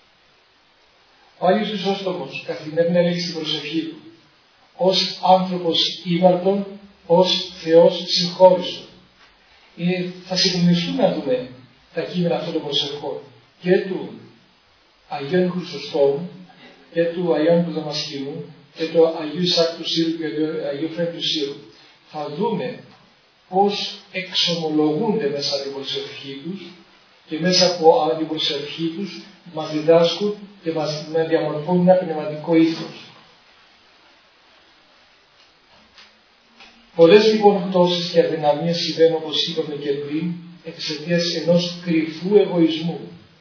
Ο Άγιος Χρυσόστομος καθημερινά έλεγε στην προσευχή του ως άνθρωπος ήμαρτον, ως Θεός συγχώριστον. Ε, θα συγκλονιστούμε να δούμε τα κείμενα αυτών των προσευχών και του Αγίου Χρυσοστόμου και του Αγίου του Δαμασκηνού και του Αγίου Ισάκ του Σύρου και του Αγίου Φρέμ του Σύρου. Θα δούμε πώς εξομολογούνται μέσα από την προσευχή τους και μέσα από την προσευχή τους μας διδάσκουν και μας διαμορφώνουν ένα πνευματικό ήθος. Πολλές λοιπόν πτώσεις και αδυναμίες συμβαίνουν, όπως είπαμε και πριν, εξαιτίας ενός κρυφού εγωισμού.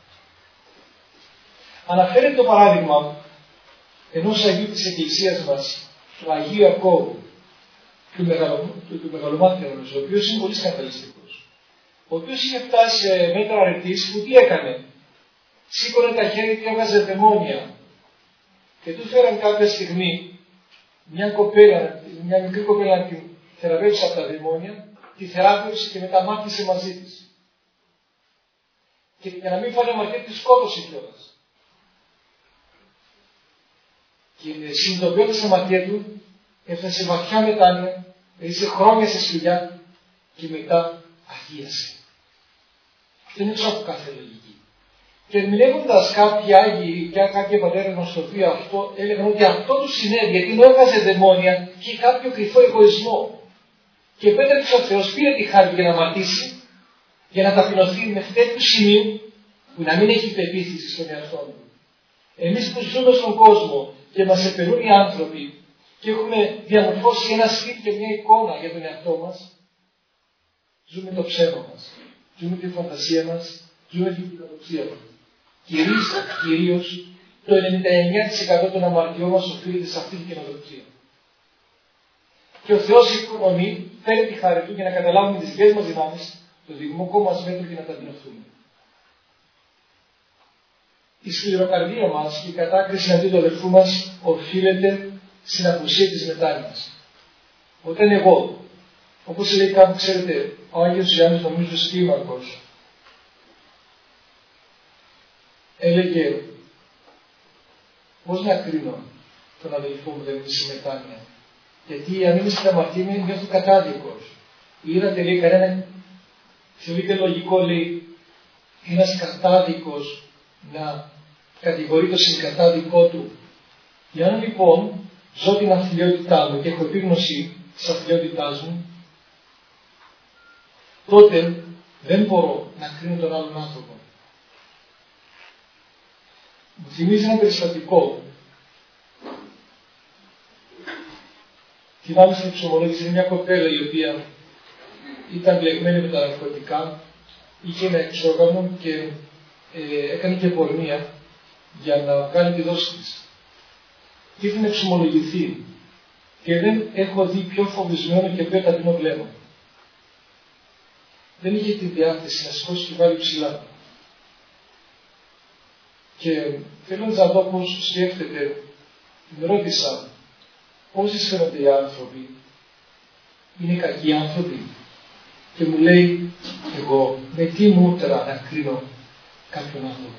Αναφέρεται το παράδειγμα ενός Αγίου της Εκκλησίας μας, του Αγίου Ιακώβου, του, μεγαλο, του, του Μεγαλομάθιανος, ο οποίος είναι πολύ σκανδαλιστικός, ο οποίος είχε φτάσει σε μέτρα αρετής που τι έκανε? Σήκωνε τα χέρια και έβγαζε δαιμόνια και του φέραν κάποια στιγμή μια κοπέλα, μια μικρή κοπέλα να την θεραπεύσει από τα δαιμόνια, τη θεράπευσε και μετά μάθησε μαζί της. Και για να μην φάνε αμαρτία τη σκότωσε κιόλας. Και συνειδητοποιώντας την αμαρτία του, έφτασε σε βαθιά μετάνοια, έζησε χρόνια σε σκυλιά και μετά αγίασε. Αυτό είναι έξω από κάθε λογική. Και ερμηνεύοντας κάποιοι Άγιοι και κάποιοι πατέρες μας στο βίο αυτό, έλεγαν ότι αυτό του συνέβη γιατί ενώ έβγαζε δαιμόνια και κάποιο κρυφό εγωισμό. Και επέτρεψε ο Θεός, πήρε τη χάρη για να ματήσει, για να ταπεινωθεί μέχρι τέτοιου σημείου που να μην έχει πεποίθηση στον εαυτό του. Εμείς που ζούμε στον κόσμο και μας επερούν οι άνθρωποι και έχουμε διαμορφώσει ένα σπίτι και μια εικόνα για τον εαυτό μας, ζούμε το ψέμα μας, ζούμε τη φαντασία μας, ζούμε την κοινοδοξία μας. Κυρίως, κυρίως το ενενήντα εννέα τοις εκατό των αμαρτιών μας οφείλεται σε αυτή την κοινοδοξία. Και ο Θεός οικονομεί, φέρει τη χάρη Του για να καταλάβουμε τις δικές μας δυνάμεις, το δικό μας μέτρο και να τα αντιληφθούμε. Η σκληροκαρδία μας και η κατάκριση αντί του αδελφού μας οφείλεται στην απουσία της μετάνοιας. Όταν εγώ, όπως λέει κάπου, ξέρετε, ο Άγιος Ιωάννης, νομίζω Στήμαρχος, έλεγε πώς να κρίνω τον αδελφό μου δεν είναι στη μετάνοια. Γιατί αν είμαι στην αμαρτία μου νιώθω κατάδικος. Είδατε, λέει, κανένα θεωρείται λογικό, λέει, ένας κατάδικος να κατηγορεί το συγκατάδικό του. Για να λοιπόν ζω την αθλιότητά μου και έχω επίγνωση της αθλιότητάς μου, τότε δεν μπορώ να κρίνω τον άλλον άνθρωπο. Μου θυμίζει ένα περιστατικό. Θυμάμαι στην εξομολόγηση μια κοπέλα η οποία ήταν μπλεγμένη με τα ναρκωτικά, είχε ένα εξόγαμο και ε, έκανε και πορνεία για να κάνει τη δόση της. Και ήθελε να εξομολογηθεί. Και δεν έχω δει πιο φοβισμένο και πιο ταπεινό βλέμμα. Δεν είχε τη διάθεση να σηκώσει και βάλει ψηλά. Και θέλοντας να δω πώς σκέφτεται, την ρώτησα πόσοι φαίνονται οι άνθρωποι, είναι κακοί άνθρωποι. Και μου λέει, εγώ με τι μούτρα να κρίνω κάποιον άνθρωπο.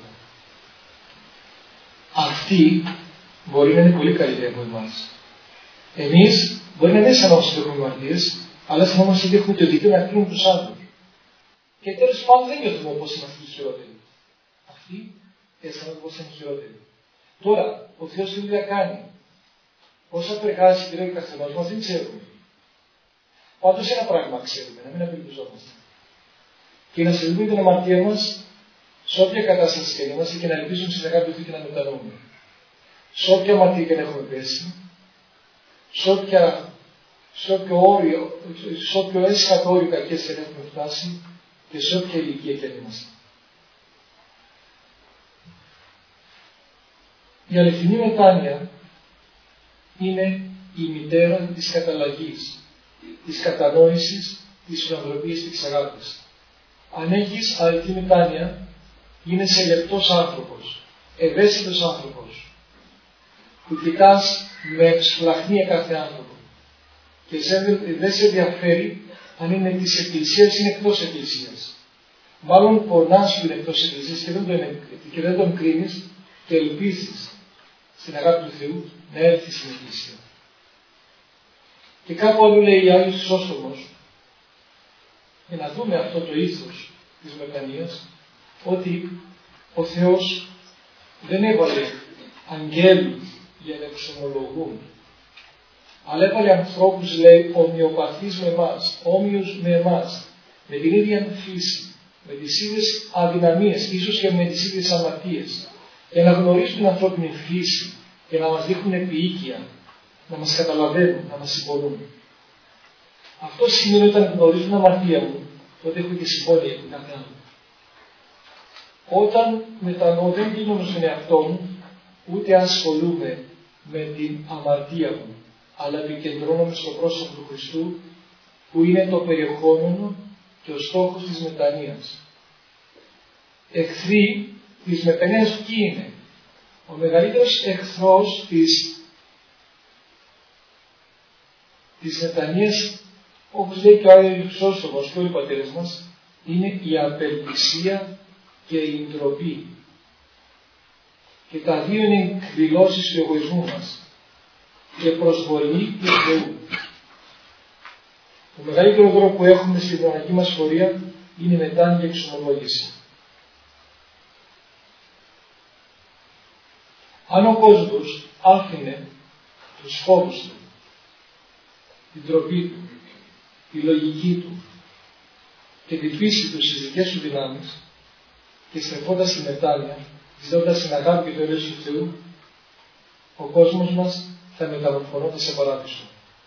Αυτοί μπορεί να είναι πολύ καλύτεροι από εμάς. Εμείς μπορεί να είναι σαν όσοι έχουμε αμαρτίες, αλλά σαν όμως ότι έχουμε το δικαίωμα να κρίνουμε τους άλλους. Και τέλος πάντων δεν νιώθουμε πώς είμαστε οι χειρότεροι. Αυτοί αισθάνονται πώς είναι χειρότεροι. Τώρα, ο Θεός τι δουλειά κάνει. Όσα περιγράφει και λέει ο καθένας μας δεν ξέρουμε. Πάντως ένα πράγμα ξέρουμε, να μην απελπιζόμαστε. Και να σεβούμε την αμαρτία μας σε όποια κατάσταση και είμαστε και να ελπίζουμε στην αγάπη του και να μετανοούμε. Σε όποια αμαρτία και να έχουμε πέσει, σε, όποια, σε όποιο όριο, σε όποιο έσχατο όριο κακές και να έχουμε φτάσει και σε όποια ηλικία και αν είμαστε. Η αληθινή μετάνοια είναι η μητέρα της καταλλαγής, της κατανόησης, της φιλανθρωπίας και της αγάπης. Αν έχεις αληθινή μετάνοια, γίνεσαι λεπτός άνθρωπος, ευαίσθητος άνθρωπος, που κοιτάς με σφλαχνία κάθε άνθρωπο και δεν σε ενδιαφέρει αν είναι της Εκκλησίας ή είναι εκτός Εκκλησίας. Μάλλον πονάς που είναι εκτός Εκκλησίας και δεν τον, και δεν τον κρίνεις και ελπίζεις στην αγάπη του Θεού να έρθει στην Εκκλησία. Και κάπου αλλού λέει Άγιος Χρυσόστομος, για να δούμε αυτό το ήθος της μετανοίας, ότι ο Θεός δεν έβαλε αγγέλους για να εξομολογούν, αλλά έβαλε ανθρώπους, λέει, ομοιοπαθείς με εμάς, όμοιους με εμάς, με την ίδια φύση, με τις ίδιες αδυναμίες, ίσως και με τις ίδιες αμαρτίες, για να γνωρίσουν την ανθρώπινη φύση και να μας δείχνουν επίοικια, να μας καταλαβαίνουν, να μας συμπονούν. Αυτό σημαίνει όταν γνωρίζουν την αμαρτία μου, τότε έχω και συμπόνια για την κάθε άλλο. Όταν μετανοώ δεν γίνομαι στον εαυτό μου, ούτε ασχολούμαι με την αμαρτία μου, αλλά επικεντρώνομαι στο πρόσωπο του Χριστού, που είναι το περιεχόμενο και ο στόχος της μετανοίας. Εχθροί της μετανοίας ποιοι είναι? Ο μεγαλύτερος εχθρός της, της μετανοίας, όπως λέει και ο Άγιος Χρυσόστομος και όλοι οι πατέρες μας, είναι η απελπισία και η ντροπή. Και τα δύο είναι εκδηλώσεις του εγωισμού μας και προσβολή του Θεού. Το μεγαλύτερο δώρο που έχουμε στην πνευματική μας πορεία είναι η μετάνοια και εξομολόγηση. Αν ο κόσμος άφηνε τους φόβους του, την ντροπή του, τη λογική του και την πίστη του στις δικές του δυνάμεις και στρεφώντας τη μετάνοια, ζητώντας την αγάπη και το έλεος του Θεού, ο κόσμος μας θα μεταμορφωνόταν σε παράδεισο.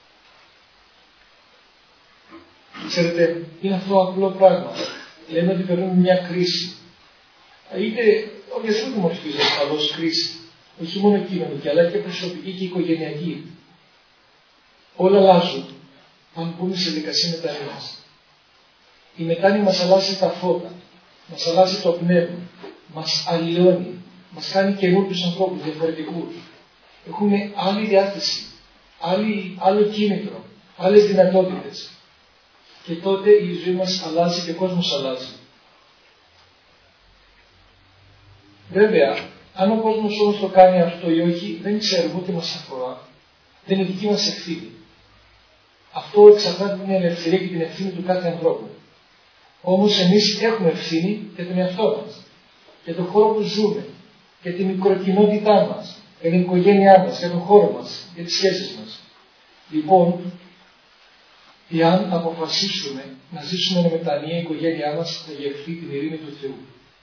Ξέρετε, είναι αυτό απλό πράγμα. Λέμε ότι περνούμε μια κρίση. Είτε οποιασδήποτε μορφή ασφαλώς κρίση. Όχι μόνο κοινωνική, αλλά και προσωπική και οικογενειακή. Όλα αλλάζουν. Αν πούμε σε δικασία μετάνοια. Η μετάνοια μας αλλάζει τα φώτα. Μας αλλάζει το πνεύμα. Μας αλλοιώνει. Μας κάνει καινούριους ανθρώπους διαφορετικούς. Έχουμε άλλη διάθεση. Άλλη, άλλο κίνητρο. Άλλες δυνατότητες. Και τότε η ζωή μας αλλάζει και ο κόσμος αλλάζει. Βέβαια, αν ο κόσμος όμως το κάνει αυτό ή όχι, δεν ξέρουμε ούτε μας αφορά. Δεν είναι δική μας ευθύνη. Αυτό εξαρτάται από την ελευθερία και την ευθύνη του κάθε ανθρώπου. Όμως εμείς έχουμε ευθύνη για τον εαυτό μας, για τον χώρο που ζούμε, για την μικροκοινότητά μας, για την οικογένειά μας, για τον χώρο μας, για τις σχέσεις μας. Λοιπόν, εάν αποφασίσουμε να ζήσουμε με μετανία, η οικογένειά μας θα γευθεί την ειρήνη του Θεού.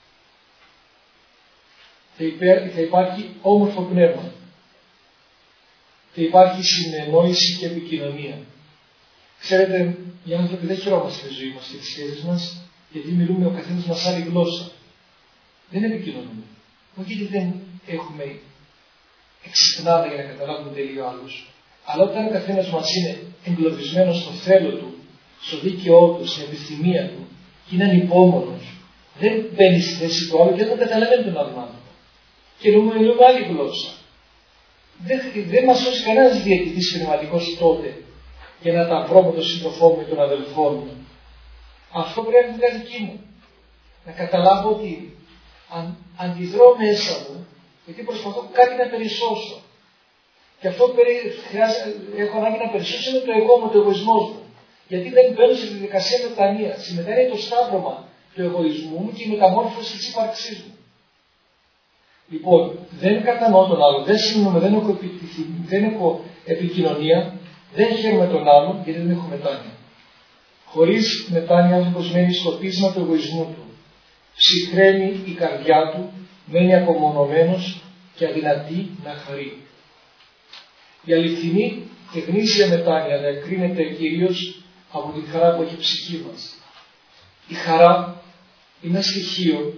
Θα, υπέ, θα υπάρχει όμορφο πνεύμα. Θα υπάρχει συνεννόηση και επικοινωνία. Ξέρετε, οι άνθρωποι δεν χαιρόμαστε τη ζωή μας και τις σχέσεις μας, γιατί μιλούμε ο καθένας μας άλλη γλώσσα. Δεν επικοινωνούμε. Όχι γιατί δεν έχουμε εξυπνάδα για να καταλάβουμε τελείω άλλους. Αλλά όταν ο καθένας μας είναι εγκλωβισμένος στο θέλω του, στο δίκαιό του, στην επιθυμία του, και είναι ανυπόμονος, δεν μπαίνει στη θέση του άλλου και δεν καταλαβαίνει τον άλλον άνθρωπο. Και μιλούμε άλλη γλώσσα. Δεν, δεν μας σώσει κανένας διαιτητής πνευματικός τότε για να τα βρω με τον σύντροφό μου ή τον αδελφό μου. Αυτό πρέπει να είναι δική μου. Να καταλάβω ότι αν αντιδρώ μέσα μου, γιατί προσπαθώ κάτι να περισσώσω. Και αυτό που έχω ανάγκη να περισσώσω είναι το εγώ μου, το εγωισμό μου. Γιατί δεν μπαίνω στη διαδικασία μετανοίας. Η μετάνοια είναι το σταύρωμα του εγωισμού μου και η μεταμόρφωση της ύπαρξής μου. Λοιπόν, δεν κατανοώ τον άλλον, δεν συμνούμε, δεν έχω, δεν έχω επικοινωνία, δεν χαίρομαι τον άλλον γιατί δεν έχω μετάνοια. Χωρίς μετάνοια, ο άνθρωπος μένει στο πείσμα του εγωισμού του. Ψυχραίνει η καρδιά του, μένει απομονωμένος και αδυνατή να χαρεί. Η αληθινή και γνήσια μετάνοια διακρίνεται κυρίως από τη χαρά που έχει η ψυχή μας. Η χαρά είναι ένα στοιχείο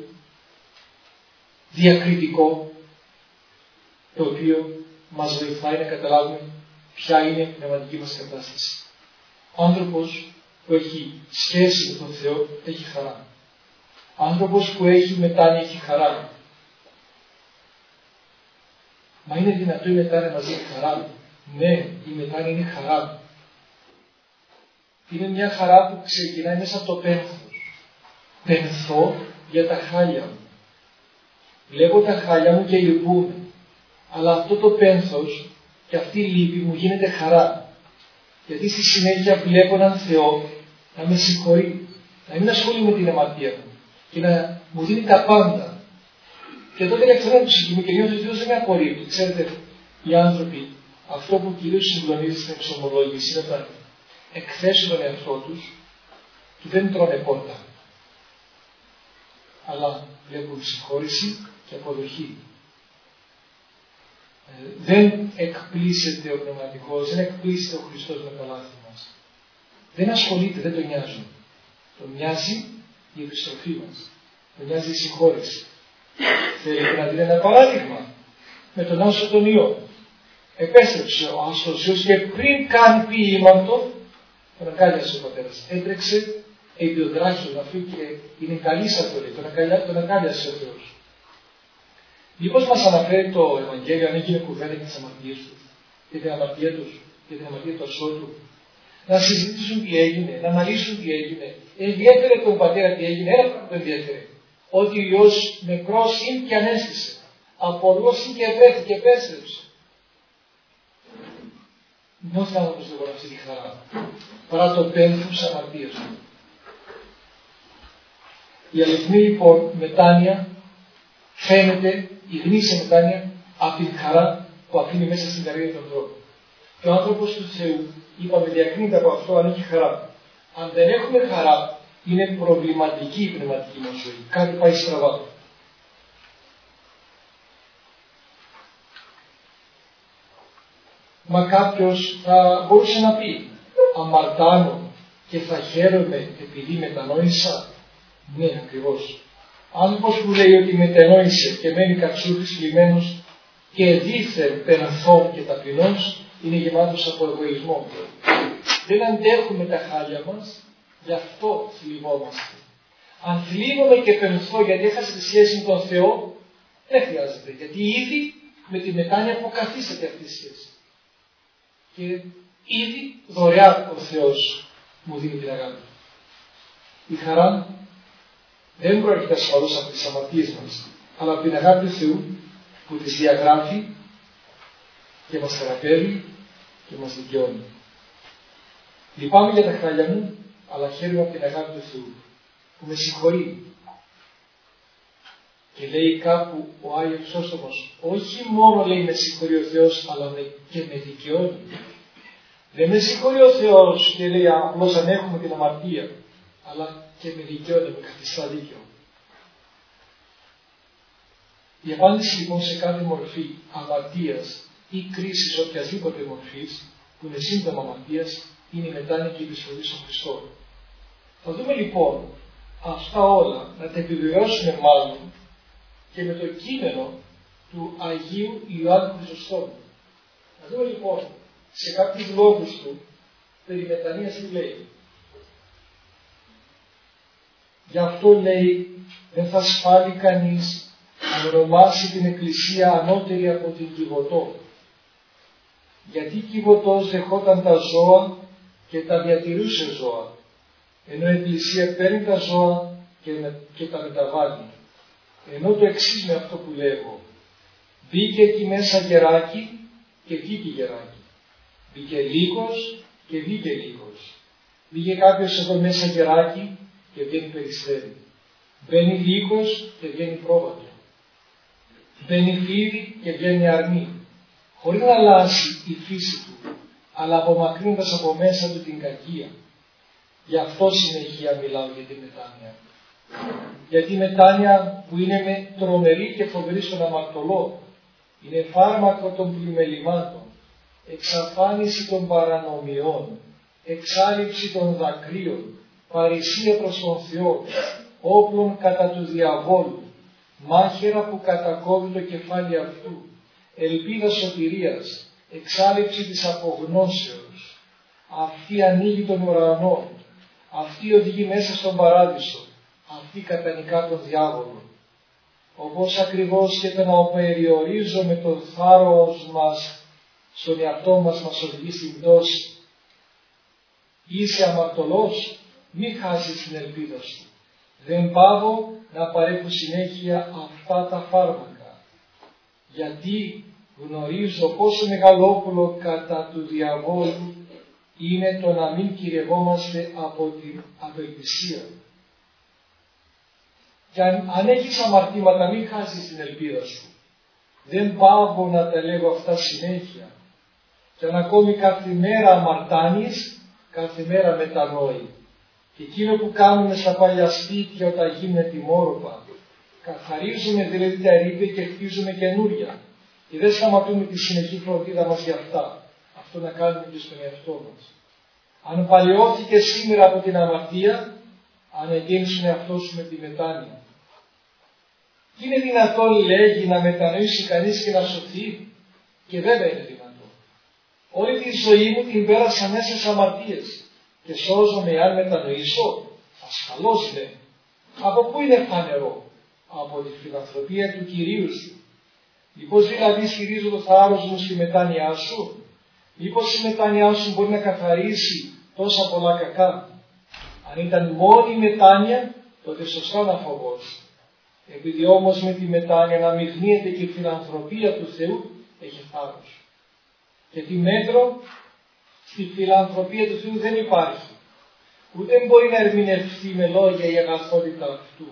διακριτικό, το οποίο μας βοηθάει να καταλάβουμε ποια είναι η πνευματική μας κατάσταση. Ο άνθρωπος που έχει σχέση με τον Θεό έχει χαρά. Ο άνθρωπος που έχει μετάνοια έχει χαρά. Μα είναι δυνατό η μετάνοια να δίνει χαρά? Ναι, η μετάνοια είναι χαρά. Είναι μια χαρά που ξεκινάει μέσα από το πένθος. Πενθώ για τα χάλια μου. Βλέπω τα χάλια μου και λυπούμαι. Αλλά αυτό το πένθος και αυτή η λύπη μου γίνεται χαρά. Γιατί στη συνέχεια βλέπω έναν Θεό να με συγχωρεί, να μην ασχολεί με την αμαρτία μου και να μου δίνει τα πάντα. Και τότε ελευθερώνω την ψυχή μου και νιώθω ότι Θεός δεν με απορρίπτει. Ξέρετε, οι άνθρωποι, αυτό που κυρίως συγκλονίζει στην εξομολόγηση είναι όταν εκθέσουν τον εαυτό τους και δεν τρώνε πόρτα. Αλλά βλέπουν συγχώρηση και αποδοχή. Ε, δεν εκπλήσεται ο πνευματικός, δεν εκπλήσεται ο Χριστός με τα λάθη μας. Δεν ασχολείται, δεν τον νοιάζουν. Τον νοιάζει η επιστροφή μας. Τον νοιάζει η συγχώρηση. Θέλετε να δείτε ένα παράδειγμα με τον Άσο τον Υιό. Επέστρεψε ο Άσος και πριν καν πει ήμαντο, τον αγκάλιασε ο πατέρας. Έτρεξε επί ο δράχιος αφού και είναι καλή σατορή, τον αγκάλιασε ο Θεός. Μήπως μας αναφέρει το Ευαγγέλιο αν έγινε κουβέντα για τις αμαρτίες τους, για την αμαρτία τους, για την αμαρτία του ασώτου? Να συζητήσουν τι έγινε, να αναλύσουν τι έγινε. Ενδιέφερε τον πατέρα τι έγινε, ένα πράγμα το ενδιέφερε. Ότι ο Υιός νεκρός είναι και ανέστησε. Απολός είναι και επέθη και επέστρεψε. Νιώθει άνθρωπος λοιπόν αυτή τη χαρά. Παρά το πένθος αμαρτίας του. Η αληθινή λοιπόν μετάνοια φαίνεται, η γνήσια μετάνοια, από την χαρά που αφήνει μέσα στην καρδία του ανθρώπου. Και ο άνθρωπος του Θεού, είπαμε, διακρίνεται από αυτό αν έχει χαρά. Αν δεν έχουμε χαρά, είναι προβληματική η πνευματική μας ζωή. Κάτι πάει στραβά. Μα κάποιος θα μπορούσε να πει, αμαρτάνω και θα χαίρομαι επειδή μετανόησα. Ναι, ακριβώς. Άνθρωπος που λέει ότι μετενόησε και μένει κατσούχης κλειμμένος και δίθεν πεναθών και ταπεινός, είναι γεμάτος από εγωισμό. Δεν αντέχουμε τα χάλια μας, γι' αυτό θλιβόμαστε. Αν θλίβομαι και πενθώ γιατί έχασα τη σχέση με τον Θεό, δεν χρειάζεται, γιατί ήδη με τη μετάνοια αποκαθίσταται αυτή η σχέση. Και ήδη δωρεά ο Θεός μου δίνει την αγάπη. Η χαρά δεν προέρχεται ασφαλώς από τις αμαρτίες μας, αλλά από την αγάπη του Θεού που τις διαγράφει και μας θεραπεύει και μας δικαιώνει. Λυπάμαι για τα χάλια μου, αλλά χαίρομαι από την αγάπη του Θεού που με συγχωρεί. Και λέει κάπου ο Άγιος Χρυσόστομος, όχι μόνο λέει με συγχωρεί ο Θεός, αλλά και με δικαιώνει. Δεν με συγχωρεί ο Θεός και λέει απλώς ανέχουμε την αμαρτία, αλλά και με δικαιώνει, με καθιστά δίκαιο. Η απάντηση λοιπόν σε κάθε μορφή αμαρτίας ή κρίσης οποιασδήποτε μορφής, που είναι σύμπτωμα αμαρτίας, είναι η μετάνοια και η επιστροφή στον Χριστό. Θα δούμε λοιπόν αυτά όλα, να τα επιβεβαιώσουμε μάλλον και με το κείμενο του Αγίου Ιωάννου Χρυσοστόμου. Να δούμε λοιπόν σε κάποιους λόγους του περί μετανοίας τι λέει. Γι' αυτό λέει δεν θα σφάλει κανείς να ονομάσει την Εκκλησία ανώτερη από την Κιβωτό. Γιατί Κιβωτός δεχόταν τα ζώα και τα διατηρούσε ζώα, ενώ η Εκκλησία παίρνει τα ζώα και, με, και τα μεταβάλλει. Ενώ το εξής με αυτό που λέγω, μπήκε εκεί μέσα γεράκι και βγήκε γεράκι. Μπήκε λύκος και βγήκε λύκος. Μπήκε κάποιος εδώ μέσα γεράκι και βγαίνει περιστέρι. Μπαίνει λύκος και βγαίνει πρόβατο. Μπαίνει φίδι και βγαίνει αρνί. Χωρίς να αλλάξει η φύση του, αλλά απομακρύνοντας από μέσα του την κακία. Γι' αυτό συνεχεία μιλάω για τη μετάνοια. Γιατί η μετάνοια που είναι με τρομερή και φοβερή στον αμαρτωλό, είναι φάρμακο των πλημελημάτων, εξαφάνιση των παρανομιών, εξάλληψη των δακρύων, παρησία προς τον Θεό, όπλων κατά του διαβόλου, μάχαιρα που κατακόβει το κεφάλι αυτού, ελπίδα σωτηρίας, εξάλληψη της απογνώσεως. Αυτή ανοίγει τον ουρανό, αυτή οδηγεί μέσα στον παράδεισο, αυτή κατανικά τον διάβολο. Όπως ακριβώς και το να περιορίζουμε το θάρρος μας στον εαυτό μας μας οδηγεί στην πτώση. Είσαι αμαρτωλός, μη χάσεις την ελπίδα σου. Δεν πάβω να παρέχω συνέχεια αυτά τα φάρμακα, γιατί γνωρίζω πόσο μεγαλόπουλο κατά του διαβόλου είναι το να μην κυριευόμαστε από την απελπισία. Και αν, αν έχεις αμαρτήματα, μην χάσεις την ελπίδα σου. Δεν πάβω να τα λέγω αυτά συνέχεια. Και αν ακόμη κάθε μέρα αμαρτάνεις, κάθε μέρα μετανόη. Και εκείνο που κάνουμε στα παλιά σπίτια όταν γίνουν ετοιμόρροπα, καθαρίζουμε δηλαδή τα ερείπια και χτίζουμε καινούρια. Και δεν σταματούμε τη συνεχή φροντίδα μας για αυτά. Αυτό να κάνουμε και στον εαυτό μας. Αν παλαιώθηκε σήμερα από την αμαρτία, ανεγγέλνεις τον εαυτό σου με τη μετάνοια. Και είναι δυνατόν, λέγει, να μετανοήσει κανείς και να σωθεί? Και βέβαια είναι δυνατόν. Όλη τη ζωή μου την πέρασα μέσα σε αμαρτίες και σώζομαι αν μετανοήσω. Ασφαλώς λέει. Από πού είναι φανερό? Από τη φιλανθρωπία του Κυρίου σου. Μήπως δηλαδή στηρίζω το θάρρος μου στη μετάνοιά σου? Μήπως η μετάνοιά σου μπορεί να καθαρίσει τόσα πολλά κακά? Αν ήταν μόνη η μετάνοια, τότε σωστά να φοβόσαι. Επειδή όμως με τη μετάνοια αναμειγνύεται και η φιλανθρωπία του Θεού, έχει θάρρος. Γιατί μέτρο στη φιλανθρωπία του Θεού δεν υπάρχει. Ούτε μπορεί να ερμηνευτεί με λόγια η αγαθότητα αυτού.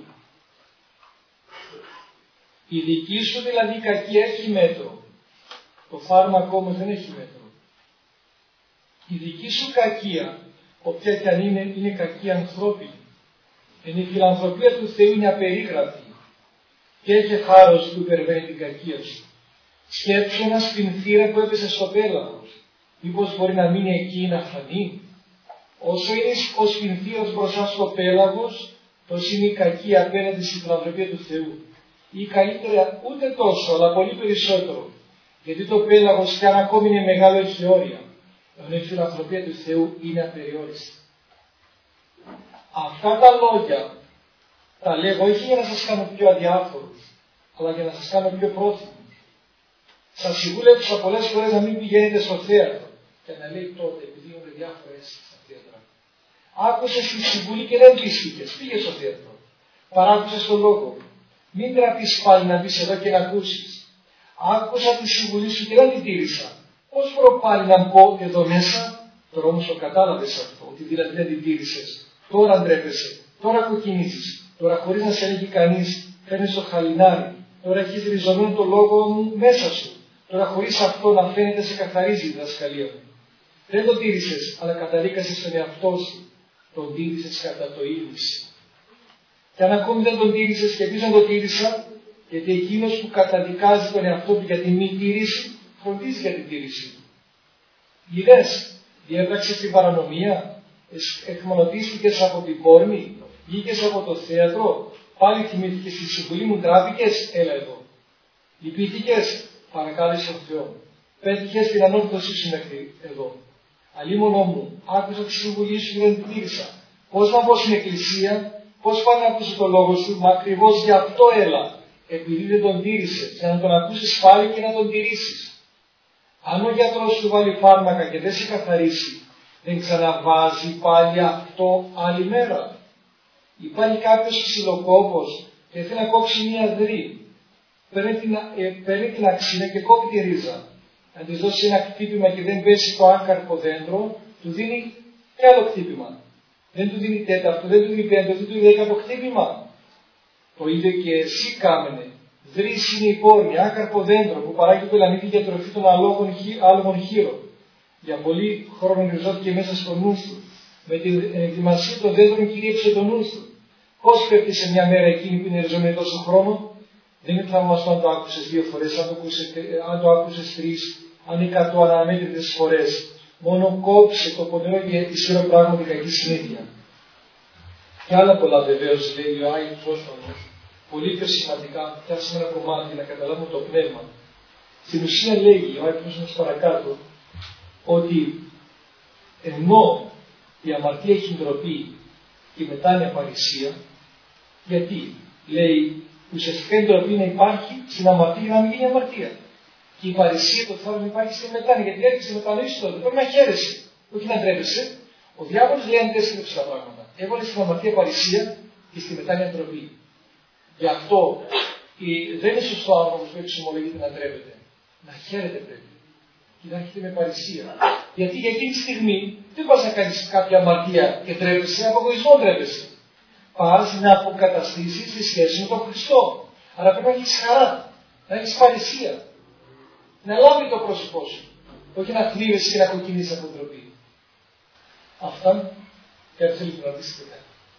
Η δική σου δηλαδή κακία έχει μέτρο. Το φάρμακο όμως δεν έχει μέτρο. Η δική σου κακία, όποια και αν είναι, είναι κακία ανθρώπινη. Ενώ η φιλανθρωπία του Θεού είναι απερίγραπτη και έχει θάρρος που υπερβαίνει την κακία σου. Σκέψου ένα σπινθήρα που έπεσε στο πέλαγος Μήπως μπορεί να μείνει εκεί να φανεί? Όσο είναι ο σπινθήρος μπροστά στο πέλαγος, τόσο είναι η κακή απέναντι στην φιλανθρωπία του Θεού. Ή καλύτερα ούτε τόσο, αλλά πολύ περισσότερο. Γιατί το πέλαγος κι αν ακόμη είναι μεγάλο έχει όρια, ενώ η φιλανθρωπία του Θεού είναι απεριόριστη. Αυτά τα λόγια τα λέγω όχι για να σας κάνω πιο αδιάφορους, αλλά για να σας κάνω πιο πρόθυμους. Σας συμβούλευσα πολλές φορές να μην πηγαίνετε στο θέατρο. Και να λέει τότε, επειδή γίνονται διάφορες στα θέατρα. Άκουσες τη συμβουλή και δεν πίστηκες. Πήγε στο θέατρο. Παράκουσες τον λόγο. Μην τραπείς πάλι να μπεις εδώ και να ακούσεις. Άκουσα τη συμβουλή σου και δεν την τήρησα. Πώς μπορώ πάλι να μπω εδώ μέσα? Τώρα όμως το κατάλαβες αυτό, ότι δηλαδή δεν την τήρησες. Τώρα ντρέπεσαι. Τώρα κοκκινίζεις. Τώρα χωρίς να σε έλεγε κανείς, φέρνεις το χαλινάρι. Τώρα έχεις ριζωμένο το λόγο μου μέσα σου. Τώρα χωρίς αυτό να φαίνεται σε καθαρίζει η διδασκαλία μου. Δεν τον τήρησες, αλλά καταδίκασες τον εαυτό σου. Τον τήρησες κατά το ήλμιση. Και αν ακόμη δεν τον τήρησες και πεις να τον τήρησα, γιατί εκείνος που καταδικάζει τον εαυτό του για τη μη τήρηση, φροντίζει για την τήρηση του. Είδες, διέπραξες την παρανομία, εχμαλωτίστηκες από την πόρνη, βγήκες από το θέατρο, πάλι θυμήθηκες τη συμβουλή μου, τράβηκες, έλα εδώ. Λυπήθηκες, παρακάλεσε τον Θεό. Πέτυχες την ανόρθωσή σου μέχρι εδώ. Αλλήμωνο μου, άκουσα τη συμβουλή σου και δεν την τήρησα. Πώς να μπω στην εκκλησία, πώς πάλι να ακούσω το λόγο σου, μα ακριβώς γι' αυτό έλα. Επειδή δεν τον τήρησες, για να τον ακούσεις πάλι και να τον τηρήσεις. Αν ο γιατρός σου βάλει φάρμακα και δεν σε καθαρίσει, δεν ξαναβάζει πάλι αυτό άλλη μέρα. Υπάρχει κάποιος ξυλοκόπος και θέλει να κόψει μία αδρή. Παίρνει την, ε, παίρνει την αξίνα και κόβει τη ρίζα. Αν της δώσει ένα χτύπημα και δεν πέσει το άκαρπο δέντρο, του δίνει και άλλο χτύπημα. Δεν του δίνει τέταρτο, δεν του δίνει πέμπτο, δεν του δίνει δέκατο χτύπημα. Το ίδιο και εσύ κάμενε. Δρύση είναι η πόρνη, άκαρπο δέντρο που παράγει το λανίδι για τροφή των άλογων χείρων. Για πολύ χρόνο ριζώθηκε μέσα στο νου σου. Με την ενδυμασία των δέντρων κυρίεψε το νου σου. Πώς πέφτει σε μια μέρα εκείνη που είναι ριζωμένη τόσο χρόνο? Δεν είναι θαυμαστό αν το άκουσες δύο φορές, αν το, αν το άκουσες τρεις, αν εκατό αναμέτρητες φορές. Μόνο κόψε το πονηρό και ισχυρό πράγμα την κακή συνήθεια. Και άλλα πολλά βεβαίως λέει ο Άγιος Πρόσφατος. Πολύ πιο σημαντικά, πιάσαμε ένα κομμάτι για να καταλάβουμε το πνεύμα. Στην ουσία λέγει ο Άγιος Πρόσφατος παρακάτω ότι ενώ η αμαρτία έχει ντροπή και η μετάνοια παρησία, γιατί λέει ουσιαστικά η ντροπή να υπάρχει στην αμαρτία για να μην γίνει αμαρτία. Και η παρησία το θάρρος να υπάρχει στην μετάνοια, γιατί έρχεσαι στη μετανοήση τότε. Πρέπει να χαίρεσαι, όχι να ντρέπεσαι. Ο διάβολος λέει αν τέσσερα ψηλά πράγματα. Έβαλε στην αμαρτία παρησία και στη μετάνοια ντροπή. Γι' αυτό η, δεν είναι σωστό άνθρωπος που εξομολογείται να ντρέπεται. Να χαίρεται πρέπει. Και να έχετε με παρησία. Γιατί για εκείνη τη στιγμή δεν πας να κάνεις κάποια αμαρτία και ντρέπεσαι, από εγωισμό ντρέπεσαι. Πας να αποκαταστήσεις τη σχέση με τον Χριστό. Άρα πρέπει να έχεις χαρά, να έχεις παρησία. Να λάβει το πρόσωπό σου. Όχι να θλίβεσαι και να κοκκινήσεις από ντροπή. Αυτά και αν θέλετε να πείσετε κάτι.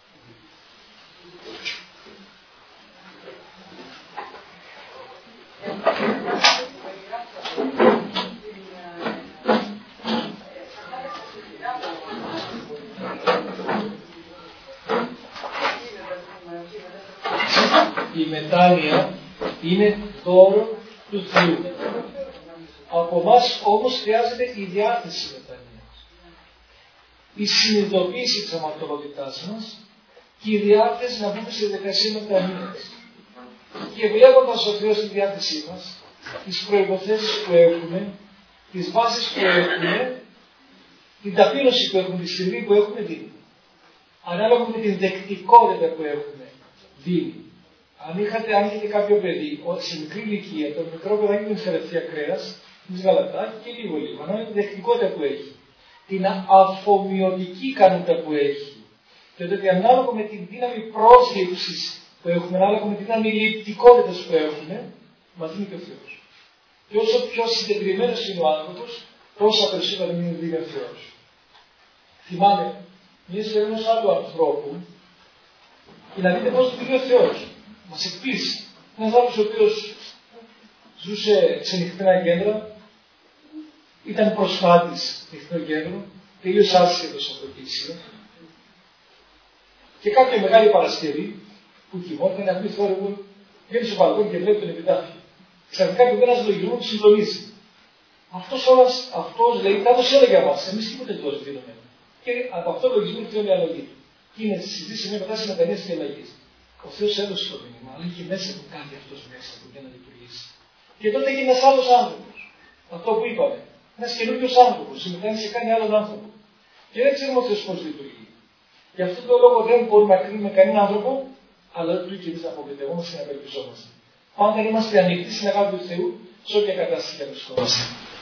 Η μετάνοια είναι δώρο του Θεού. Από εμάς όμως χρειάζεται η διάθεση μετανοίας. Η συνειδητοποίηση της αμαρτωλότητάς μας και η διάθεση να μπούμε στη διαδικασία μετανοίας. Και βλέποντας ο Θεός τη διάθεσή μας, τις προϋποθέσεις που έχουμε, τις βάσεις που έχουμε, την ταπείνωση που έχουμε, τη στιγμή που έχουμε δίνει. Ανάλογα με την δεκτικότητα που έχουμε δίνει. Αν είχατε, αν είχατε κάποιο παιδί, σε μικρή ηλικία, το μικρό παιδάκι με θεραπεία κρέας, με γαλατάκι και λίγο λίγο, ανάλογα με την δεκτικότητα που έχει, την αφομοιωτική ικανότητα που έχει, και ότι ανάλογα με την δύναμη πρόσληψης που έχουμε, ανάλογα με την δύναμη ληπτικότητας που έχουμε, μας δίνει και ο Θεός. Και όσο πιο συγκεκριμένος είναι ο άνθρωπος, τόσο περισσότερο είναι δίνει ο Θεός. Θυμάμαι μια ιστορία ενός άλλου ανθρώπου, και να δείτε πώς του πήγε ο Θεός. Μας εκπλήσει. Ένας άνθρωπος ο οποίος ζούσε σε νυχτινά κέντρα, ήταν προσφάτης τεχνό γένο, τελείως άσχετος από το κοίησιο. Και κάποια μεγάλη Παρασκευή που κοιμόταν, αυτοί θόρυβο, βγαίνει στο μπαλκόνι και βλέπει τον επιτάφιο. Ξαφνικά του ένα λογισμό του συντονίζει. Αυτό όλας, αυτός λέει, τα έδωσε όλα για μας. Εμείς τίποτε δεν το δίνουμε. Και από αυτό το λογισμό του η αλλαγή του. Και είναι στη συζήτηση με μετά μετανοίας και αλλαγής. Ο Θεός έδωσε το μήνυμα, αλλά είχε μέσα του κάτι αυτός μέσα του για να λειτουργήσει. Και τότε έγινε ένας άλλος άνθρωπος. Αυτό που είπαμε. Ένας καινούριος άνθρωπος, συμμετέχει σε κάνει άλλον άνθρωπο. Και δεν ξέρουμε ο Θεός πώς λειτουργεί. Γι' αυτό το λόγο δεν μπορούμε να κρίνουμε κανέναν άνθρωπο, αλλά δεν του και εμείς να απογοητευόμαστε και να απελπιζόμαστε. Πάντα είμαστε ανοιχτοί στην αγάπη του Θεού, σε όποια κατάσταση και βρισκόμαστε.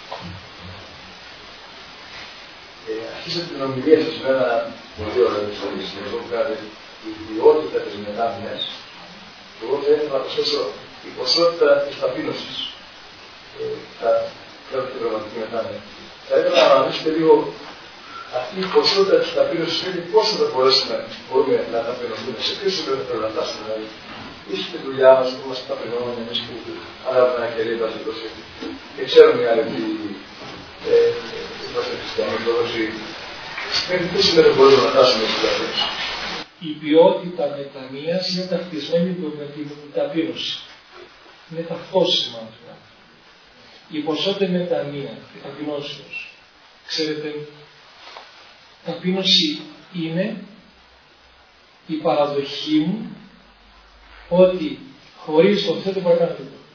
Ε, αρχίσατε την ομιλία σας με ένα πολύ ωραίο συνεργό που κάνετε, η ποιότητα της μετάνοιας. Εγώ θα ήθελα να προσθέσω η ποσότητα της ταπείνωσης. Ε, θα κάνω την πραγματική μετάνοια. Θα ήθελα να αναλύσετε λίγο αυτή η ποσότητα της ταπείνωσης, πόσο θα μπορέσουμε μπορούμε να ταπεινωθούμε, σε ποιο σημείο θα πρέπει να φτάσουμε. Δηλαδή, ίσως τη δουλειά μας που είμαστε ταπεινόμενοι εμείς που ανάβουμε ένα κερί, και ξέρουμε οι άλλοι ότι είμαστε χριστιανοί, μέχρι ποιο σημείο μπορούμε να φτάσουμε στην ταπείνωση. Η ποιότητα μετανοίας είναι ταυτισμένη με την ταπείνωση. Είναι ταυτόσιμα αυτά. Η ποσότητα μετανία, η ταπεινώσεως. Ξέρετε, ταπείνωση είναι η παραδοχή μου ότι χωρίς τον Θεό δεν μπορώ να κάνω τίποτα.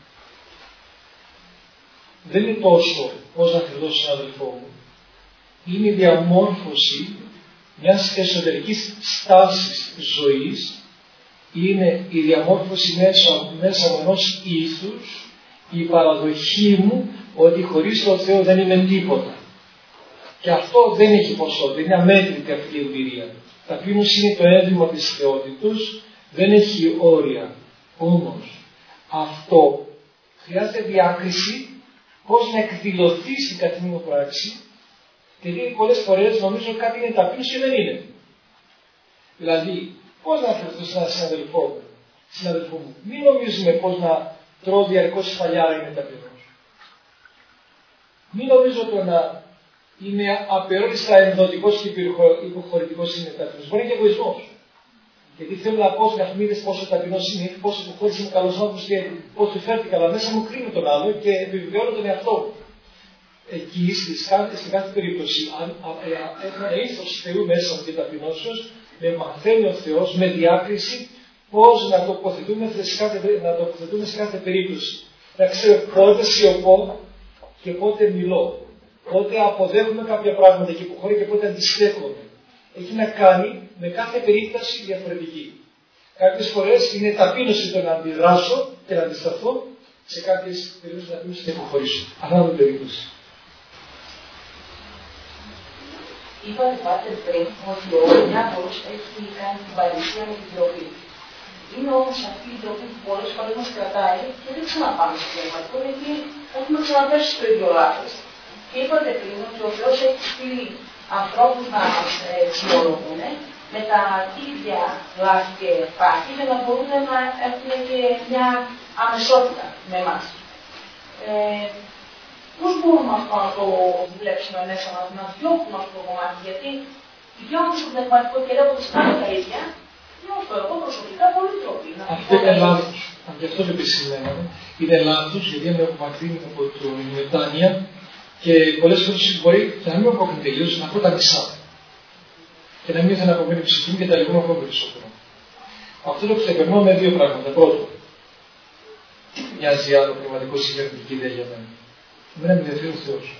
Δεν είναι τόσο πώς να χρειαζώ στον αδελφό μου. Είναι η διαμόρφωση μιας εσωτερικής στάσης ζωής, είναι η διαμόρφωση μέσα, μέσα από ενός ήθους, η παραδοχή μου ότι χωρίς τον Θεό δεν είμαι τίποτα. Και αυτό δεν έχει ποσότητα, είναι αμέτρητη αυτή η εμπειρία. Ταπείνωση είναι το ένδυμα της θεότητος, δεν έχει όρια. Όμως αυτό χρειάζεται διάκριση πώς να εκδηλωθεί στην καθημερινή πράξη, γιατί πολλές φορές νομίζω ότι κάτι είναι ταπείνωση και δεν είναι. Δηλαδή, πώς να αφαιρθώ σε έναν συναδελφό μου, συναδελφό μου. Μην νομίζουμε πώς να τρώω διαρκώς σφαλιάρα είναι ταπεινός. Μην νομίζω το να είναι απεριόριστα ενδοτικός και υποχωρητικός είναι ταπεινός. Μπορεί και εγωισμός. Γιατί θέλω να πω στους καθημερινές πόσο ταπεινός είναι, πόσο υποχώρησε με καλός άνθρωπος και πώς του φέρθηκα, αλλά μέσα μου κρίνω τον άλλο και επιβεβαιώνω τον εαυτό μου. Εκεί, στην κάθε περίπτωση, αν έχω ένα ήθος Θεού μέσα μου και ταπεινώσεως, με μαθαίνει ο Θεός με διάκριση πώς να τοποθετούμε, να τοποθετούμε σε κάθε περίπτωση. Να ξέρω πότε σιωπώ και πότε μιλώ. Πότε αποδέχομαι κάποια πράγματα και υποχωρώ και πότε αντιστέκομαι. Έχει να κάνει με κάθε περίπτωση διαφορετική. Κάποιες φορές είναι ταπείνωση το να αντιδράσω και να αντισταθώ, σε κάποιες περίπτωσεις να ταπείνωση και να υποχωρήσω. Ανάλογη περίπτωση. Είπατε πάτε πριν ότι ο Νιάπολος έχει κάνει την παρουσία με την τροπή. Είναι όμως αυτή η τροπή που πολλές φορές μας κρατάει και δεν ξαναπάμε στο πνευματικό, γιατί έχουμε ξαναπέσει στο ίδιο λάθος. Και είπατε πριν ότι ο Θεός έχει στείλει ανθρώπους να μας εξομολογούν με τα ίδια λάθη και πάθη για να μπορούν να έχουν και μια αμεσότητα με εμάς. Ε, Πώς μπορούμε αυτό να το δουλέψουμε μέσα μας, να διώχνουμε αυτό το κομμάτι, γιατί διώχνουμε στο πνευματικό και λέγοντας πάντα τα ίδια, διώχνω εγώ προσωπικά πολύ τρόποι. Αυτό είναι λάθος. Αν και αυτό το επισημαίναμε, είναι λάθος γιατί με απομακρύνει από την μετάνοια και πολλές φορές μπορεί να μην με απομακρύνει τελείως, να πω τα μισά. Και να μην ήθελα να απομείνει ψυχή και τα λιγούμε ακόμα περισσότερο. Αυτό το ξεπερνώ με δύο πράγματα. Πρώτο, μοιάζει άλλο πνευματικό συγκεκριτική ιδέα για μένα. Εμένα με ενδιαφέρει ο Θεός.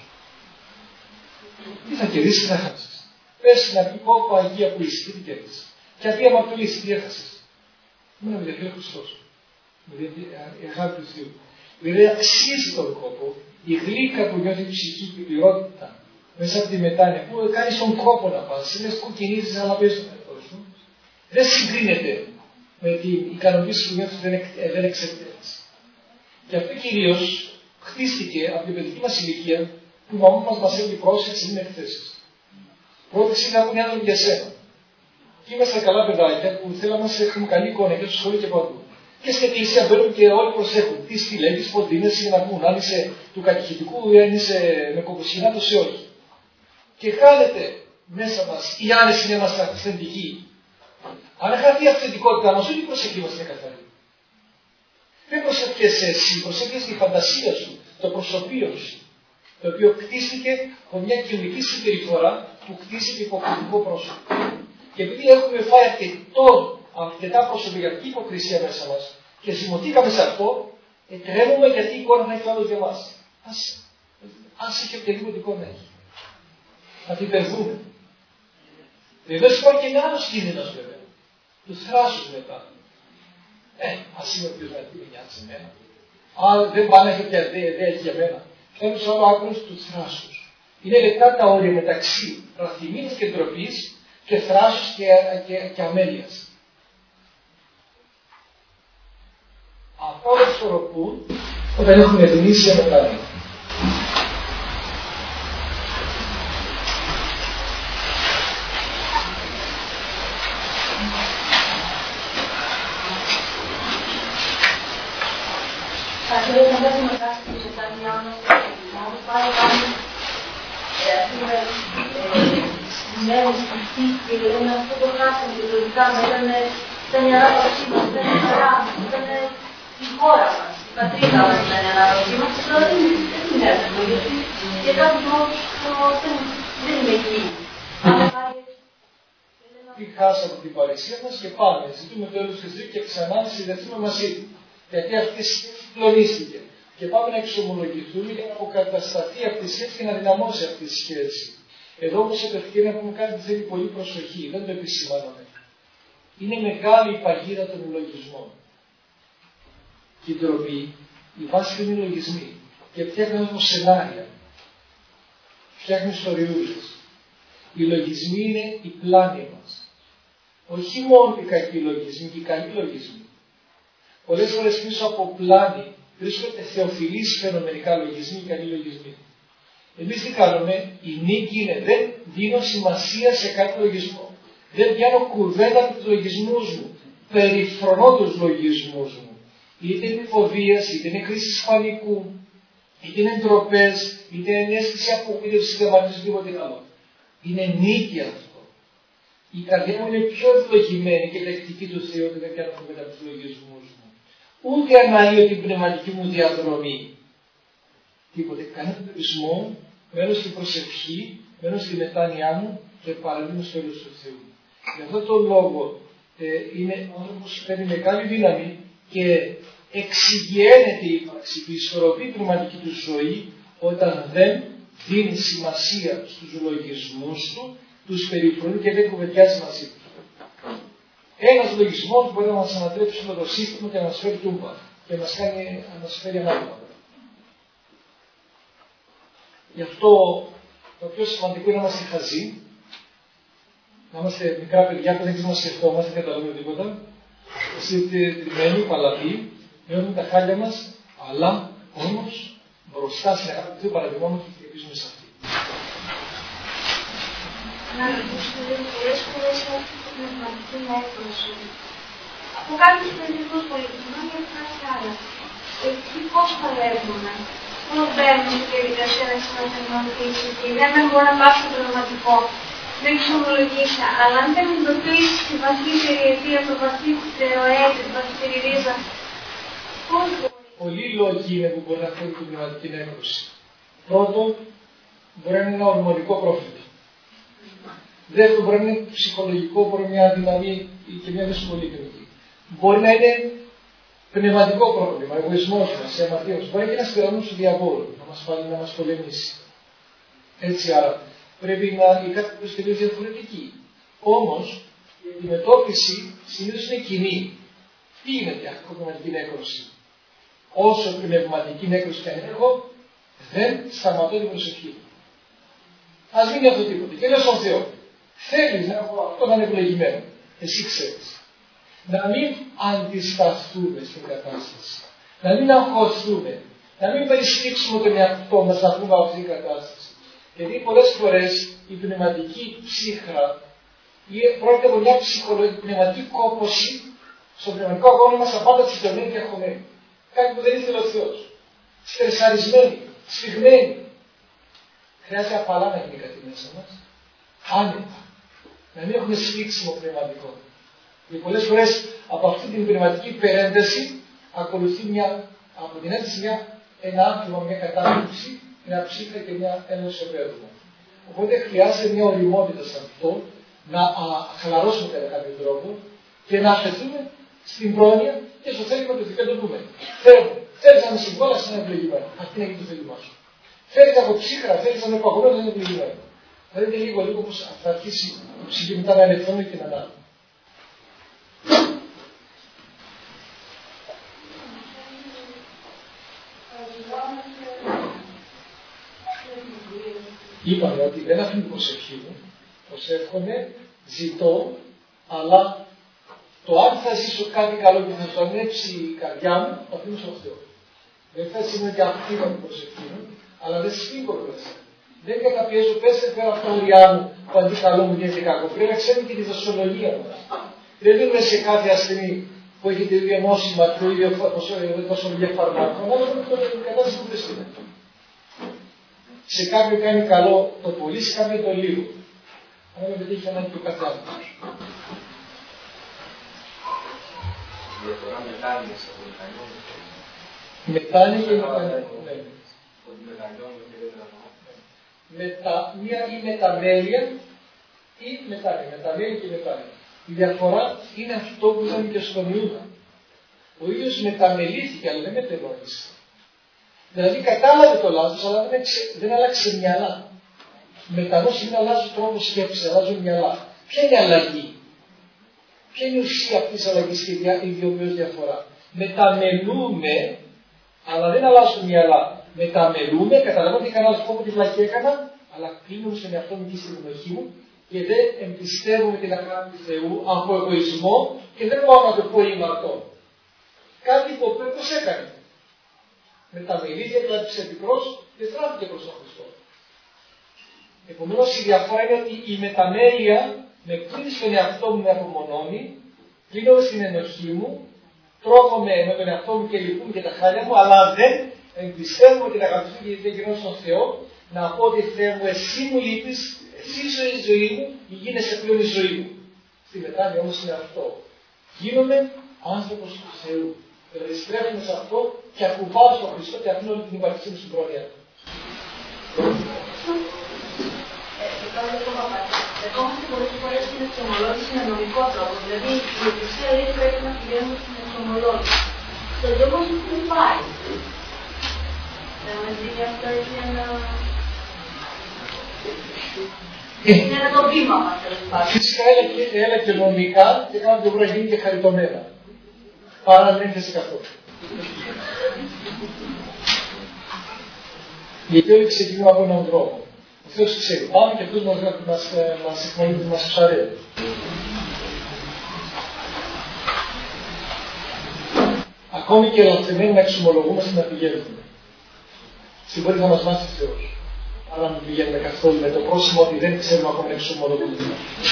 Τι θα κερδίσεις, τι θα χάσεις. Πες να πει πω από αγία που είσαι, τι κέρδισες. Και αυτή η αμαρτωλήση, τι έχασες. Εμένα με ενδιαφέρει ο Χριστός. Η αγάπη του Θεού. Δηλαδή αξίζει τον κόπο, η γλύκα που νιώθει η ψυχή και η πληρότητα μέσα από τη μετάνοια, που κάνεις τον κόπο να πας, λες κοκκινίζεις αλλά πες τον εαυτό σου, δεν συγκρίνεται με την ικανοποίηση που νιώθεις δεν εξαιρετές. Και αυτό κυρίως χτίστηκε από την παιδική μας ηλικία που η μαμά μας μας έλεγε πρόσεξε μην εκθέσεις. Πρότεινε να πούνε άνθρωποι για σένα. Και είμαστε καλά παιδάκια που θέλαμε να έχουμε καλή εικόνα και στο σχολείο και παντού. Και στην εκκλησία μπαίνουν και όλοι προσέχουν. Τι στη λέγεις, πότε είναι, για να πούν. Αν είσαι του κατηχητικού ή αν είσαι με κοκοσχηνάτος ή όχι. Και χάνεται μέσα μας η άνεση να είμαστε αυθεντικοί. Αν χαθεί η αυθεντικότητα μας, όχι η προσευχή μας είναι καθαρή. Δεν προσευχέσαι εσύ, προσευχέσαι τη φαντασία σου, το προσωπείο σου, το οποίο κτίστηκε από μια κοινωνική συμπεριφορά που κτίστηκε υποκριτικό πρόσωπο. Και επειδή έχουμε φάει αρκετό, αρκετά προσωπική υποκρισία μέσα μας και συμμετείχαμε σε αυτό, τρέμουμε γιατί η εικόνα θα έχει άλλο για μας. Ας, ας έχει οποιαδήποτε εικόνα έχει. Να την περδούμε. Βεβαίως υπάρχει και ένα άλλο κίνδυνος βέβαια. Του θράσους μετά. Ε, ας είναι ο οποίος να την νοιάζει σε μένα. Αν δεν πάνε να έχει πια ιδέα για μένα. Θέλω σε άλλο άκρος του θράσους. Είναι λεπτά τα όρια μεταξύ ραθυμίνης και ντροπής και θράσους και, και, και αμέλειας. Αυτά όλα ισορροπούν όταν έχουμε γνήσια μετάνοια. Θέλω να έχουμε κάτι που σε κάνει άνω, να πάρει πάνω, ας πούμε, σημαίνει αυτή και λέμε αυτό το χάσαμε και το ζητάμε, ήταν η ανάπτυξή μας, ήταν η χαρά μας, ήταν η χώρα μας, η πατρίδα μας ήταν η ανάπτυξή μας, τώρα δεν είναι εύκολο, γιατί για κάποιους λόγους δεν είναι εκεί. Τι χάσαμε την παρησία μας και πάμε, ζητούμε το έλεος Χριστού και ξανά να συνδεθούμε μαζί του. Γιατί αυτή η σχέση κλονίστηκε. Και πάμε να εξομολογηθούμε για να αποκατασταθεί αυτή η σχέση και να δυναμώσει αυτή η σχέση. Εδώ όμως σε ευκαιρία να πούμε κάτι που θέλει πολύ προσοχή, δεν το επισημάνομαι. Είναι μεγάλη η παγίδα των λογισμών. Και η ντροπή, η βάση είναι οι λογισμοί. Και φτιάχνουν όμως σενάρια. Φτιάχνουν ιστοριούλες. Οι λογισμοί είναι οι πλάνοι μας. Όχι μόνο οι κακοί λογισμοί και οι καλοί λογισμοί. Πολλές φορές πίσω από πλάνη βρίσκονται θεοφιλείς φαινομενικά λογισμοί και καλοί λογισμοί. Εμείς τι κάνουμε, η νίκη είναι δεν δίνω σημασία σε κάτι λογισμό. Δεν πιάνω κουρβέντα από τους λογισμούς μου. Περιφρονώ τους λογισμούς μου. Είτε είναι φοβίας, είτε είναι κρίσεις πανικού, είτε είναι ντροπές, είτε είναι αίσθηση απογοήτευσης, θεματισμού, τίποτε άλλο. Είναι νίκη αυτό. Η καρδιά μου είναι πιο ευλογημένη και δεκτική του Θεού ότι δεν πιάνω κουρβέντα από τους λογισμούς μου. Ούτε αναλύω την πνευματική μου διαδρομή. Τίποτε. Κανένα τουρισμό, μένω στην προσευχή, μένω στη μετάνοιά μου και παραδείγμα στο έλεος του Θεού. Γι' αυτό τον λόγο ε, είναι ο άνθρωπος που παίρνει μεγάλη δύναμη και εξηγιένεται η ύπαρξη, η ισορροπή πνευματική του ζωή όταν δεν δίνει σημασία στους λογισμούς του, τους περιφρονεί και δεν κουβεντιάζει μαζί του. Ένας λογισμός μπορεί να μας ανατρέψει με το σύστημα και να μας φέρει τούμπα και να μας, κάνει, να μας φέρει ανάποδα. Γι' αυτό το πιο σημαντικό είναι να είμαστε χαζοί, να είμαστε μικρά παιδιά που δεν ξέρουμε να σκεφτόμαστε, δεν καταλαβαίνουμε τίποτα. Εσύ τριμμένοι, παλαβοί, νιώθουμε τα χάλια μας, αλλά όμως μπροστά στην αγάπη του Θεού παραδειγμόμαστε και ελπίζουμε σε αυτή. Να ρωτήσουμε πολλές φορές αυτή την πνευματική έκφραση. Από κάποιους παιδικούς πολιτισμούς για κάτι άλλο. Εκεί πώς παλεύουμε, πώς μπαίνουμε στη διαδικασία να ξαναθεμματίσει και δεν μπορώ να πάω στο πνευματικό. Δεν ξομολογήσει, αλλά αν δεν εντοπίσει τη βαθύτερη αιτία, το βαθύτερο αίτιο, τη βαθύτερη ρίζα, πώς μπορεί. Πολλοί λόγοι είναι που μπορεί να φέρει την πνευματική έκφραση. Πρώτον, μπορεί να είναι ένα ορμονικό πρόβλημα. Δεύτερον, μπορεί να είναι ψυχολογικό, μπορεί να είναι μια αδυναμία και μια δυσκολία κοινωνική. Μπορεί να είναι πνευματικό πρόβλημα, εγωισμός μας, η αμαρτία. Μπορεί να είναι ένας πειρασμός του διαβόλου, να μας πάλι να μας πολεμήσει. Έτσι, άρα πρέπει να η κάθε περίπτωση διαφορετική. Όμως, η αντιμετώπιση συνήθως είναι κοινή. Τι είναι πια η πνευματική νέκρωση. Όσο πνευματική νέκρωση και αν έχω, δεν σταματώ την προσευχή μου. Ας μην έχω τίποτα. Και λέω στον Θεό, θέλεις να έχω αυτό να είναι ευλογημένο. Εσύ ξέρεις. Να μην αντισταθούμε στην κατάσταση. Να μην αγχωθούμε. Να μην περιστήξουμε τον εαυτό μας να πούμε αυτή την κατάσταση. Γιατί πολλές φορές η πνευματική ψύχρα πρόκειται από μια ψυχολογική πνευματική κόπωση στον πνευματικό αγώνα είμαστε πάντα τσιτωμένοι και αγχωμένοι. Κάτι που δεν ήθελε ο Θεός. Στρεσαρισμένοι, σφιγμένοι. Χρειάζεται απαλά να γίνει κάτι μέσα μας. Άνετα. Να μην έχουμε σφίξιμο πνευματικό. Και πολλές φορές από αυτή την πνευματική υπερένταση ακολουθεί μια, από την ένταση μια, ένα άθλημα, μια κατάληψη, μια ψύχρα και μια ένωση επέδομα. Οπότε χρειάζεται μια ωριμότητα σε αυτό, να χαλαρώσουμε κατά κάποιο τρόπο και να αφαιθούμε στην πρόνοια και στο θέλημα του Θεού. Το πούμε. Θέλω, θέλεις να με συμβόλασεις να είναι ευλογημένο. Αυτή είναι και το θέλημά σου. Θέλεις από ψύχρα, θέλεις να με παγωμένο να είναι ευλογημένο. Θα δείτε λίγο λίγο πως θα αρχίσει η ψυχή μετά να ελευθερώνει και να ανάλογα. Είπαμε ότι δεν αφήνω την προσευχή μου, προσεύχομαι, ζητώ, αλλά το αν θα ζήσω κάτι καλό και θα το ανέψει η καρδιά μου, το αφήνω στον Θεό. Δεν θα σημαίνει ότι αφήνω την προσευχή μου, αλλά δεν σφίγγω μέσα. Δεν καταπιέζω, πέστε πέρα από τα ουριά μου, που αντί καλό μου γίνεται κακό. Πρέπει να ξέρουμε και τη δοσολογία μας. Δεν δίνουμε σε κάθε ασθενή που έχει το ίδιο νόσημα, το ίδιο δοσολογία φαρμάκων, αλλά την κατάσταση που βρίσκεται. Σε κάποιον κάνει καλό το πολύ, σε κάποιον το λίγο. Αλλά δεν έχει ανάγκη το κάθε άλλο. Διαφορά μετάνοιες από μετανιών. Μετάνοια και μετανιών. Μετα, μία ή μεταμέλεια ή μετάνοια. Μεταμέλεια και μετάνοια. Η μετανοια. Είναι αυτό που είδαμε και στον Ιούδα. Ο ίδιος μεταμελήθηκε, αλλά δεν μετενόησε. Δηλαδή κατάλαβε το λάθος, αλλά δεν, εξε, δεν άλλαξε μυαλά. Μετανόηση είναι αλλάζω τρόπο σκέψης, αλλάζω μυαλά. Ποια είναι η αλλαγή? Ποια είναι η ουσία αυτής της αλλαγής και η ιδιοποιώς διαφορά? Μεταμελούμε, αλλά δεν αλλάζω μυαλά. Μεταμελούμε, καταλαβαίνω ότι έκανα άλλο τη βλακή έκανα, αλλά κλείνω στον εαυτό μου και στην ενοχή μου και δεν εμπιστεύομαι την αγάπη του Θεού από εγωισμό και δεν πάω να το πω ημαρτό. Κάτι που ο Πέτρος έκανε. Μεταμελήθηκε, έκλαψε πικρός και στράφηκε προς τον Χριστό. Επομένως η διαφορά είναι ότι η μεταμέλεια με κλείνει στον εαυτό μου, με απομονώνει, κλείνω στην ενοχή μου, τρώγομαι με τον εαυτό μου και λυπούμαι και τα χάλια μου, αλλά δεν εμπιστεύομαι την αγάπη του και γυρνώ στον Θεό να πω ότι Θεέ μου, εσύ μου λείπεις, εσύ είσαι η ζωή μου, ή γίνεσαι πλέον η ζωή μου. Στη μετάνοια όμως είναι αυτό. Γίνομαι άνθρωπος του Θεού. Δηλαδή στρέφουμε σε αυτό και ακουμπάω στον Χριστό και αφήνω όλη την υπαρξή μου στην πρόνοια του. Δεχόμαστε πολλές φορές την εξομολόγηση με νομικό τρόπο. Δηλαδή η Εκκλησία λέει πρέπει να πηγαίνουμε στην εξομολόγηση. Το δόγμα μας δεν πάει. Θα μας δίνει αυτό έτσι ένα... Είναι ένα το βήμα μας, τέλος πάντων. Φυσικά έλα και νομικά και κάνω το βραχή και χαριτωμένα. Παρά να μην θέσει καθόλου. Γιατί όλοι ξεκινούμε από έναν τρόπο. Ο Θεός ξέρει. Πάμε και αυτός μας, μας, μας εκμονεί, μας ψαρεύει. Ακόμη και λαθεμένοι να εξομολογούμαστε να πηγαίνουμε. Στην θα μας μάθει ο Θεός. Αλλά μην πηγαίνουμε καθόλου με το πρόσημο ότι δεν ξέρουμε ακόμα να εξομολογούμε.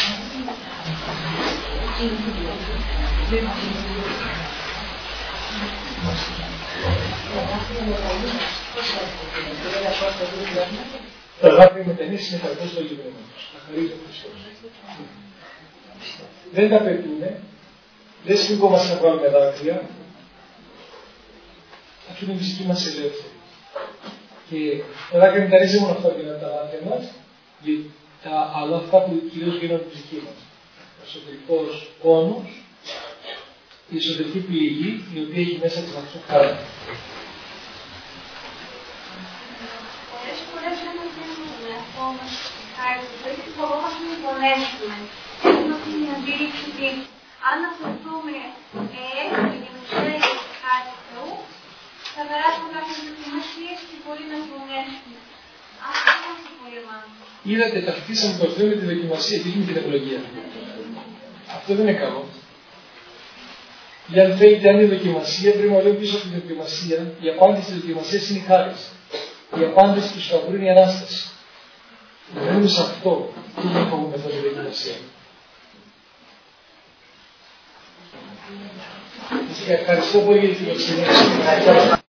Τα αγάπη μετανείς είναι καρπός στο γυμνό τους. Τα χαρίζει ο Χριστός. Δεν τα πετούμε, δεν σφυγόμαστε να βγάλουμε δάκρυα. Αυτή είναι η φυσική μας ελεύθερη. Και τα δάκρυα μετανείς δεν μόνο αυτά που γίνονται τα μάτια μας, αλλά αυτά που κυρίως γίνονται τη ψυχή μας. Ο εσωτερικός πόνος, η εσωτερική πληγή, η οποία έχει μέσα τη βαθιά χάρη. Πολλές φορές δεν δίνουμε αυτό μας χάρη, γιατί φοβόμαστε να πονέσουμε. Έχουμε αυτή την αντίληψη ότι αν αφαιθούμε έξω και δημιουργήσουμε κάτι του Θεού, θα περάσουμε κάποιες δοκιμασίες και μπορεί να πονέσουμε. Αυτό μας το πρόβλημα. Είδατε, ταυτίσαμε το Θεό με τη δοκιμασία και όχι με την ευλογία. Αυτό δεν είναι καλό. Για αν θέλετε, αν είναι δοκιμασία, πρέπει να λέμε πίσω από την δοκιμασία, η απάντηση της δοκιμασίας είναι η χάρις. Η απάντηση του σταυρού είναι η ανάσταση. Δεν είναι σε αυτό που δεν φοβούμαι αυτή τη δοκιμασία. Ευχαριστώ πολύ για την φιλοξενία.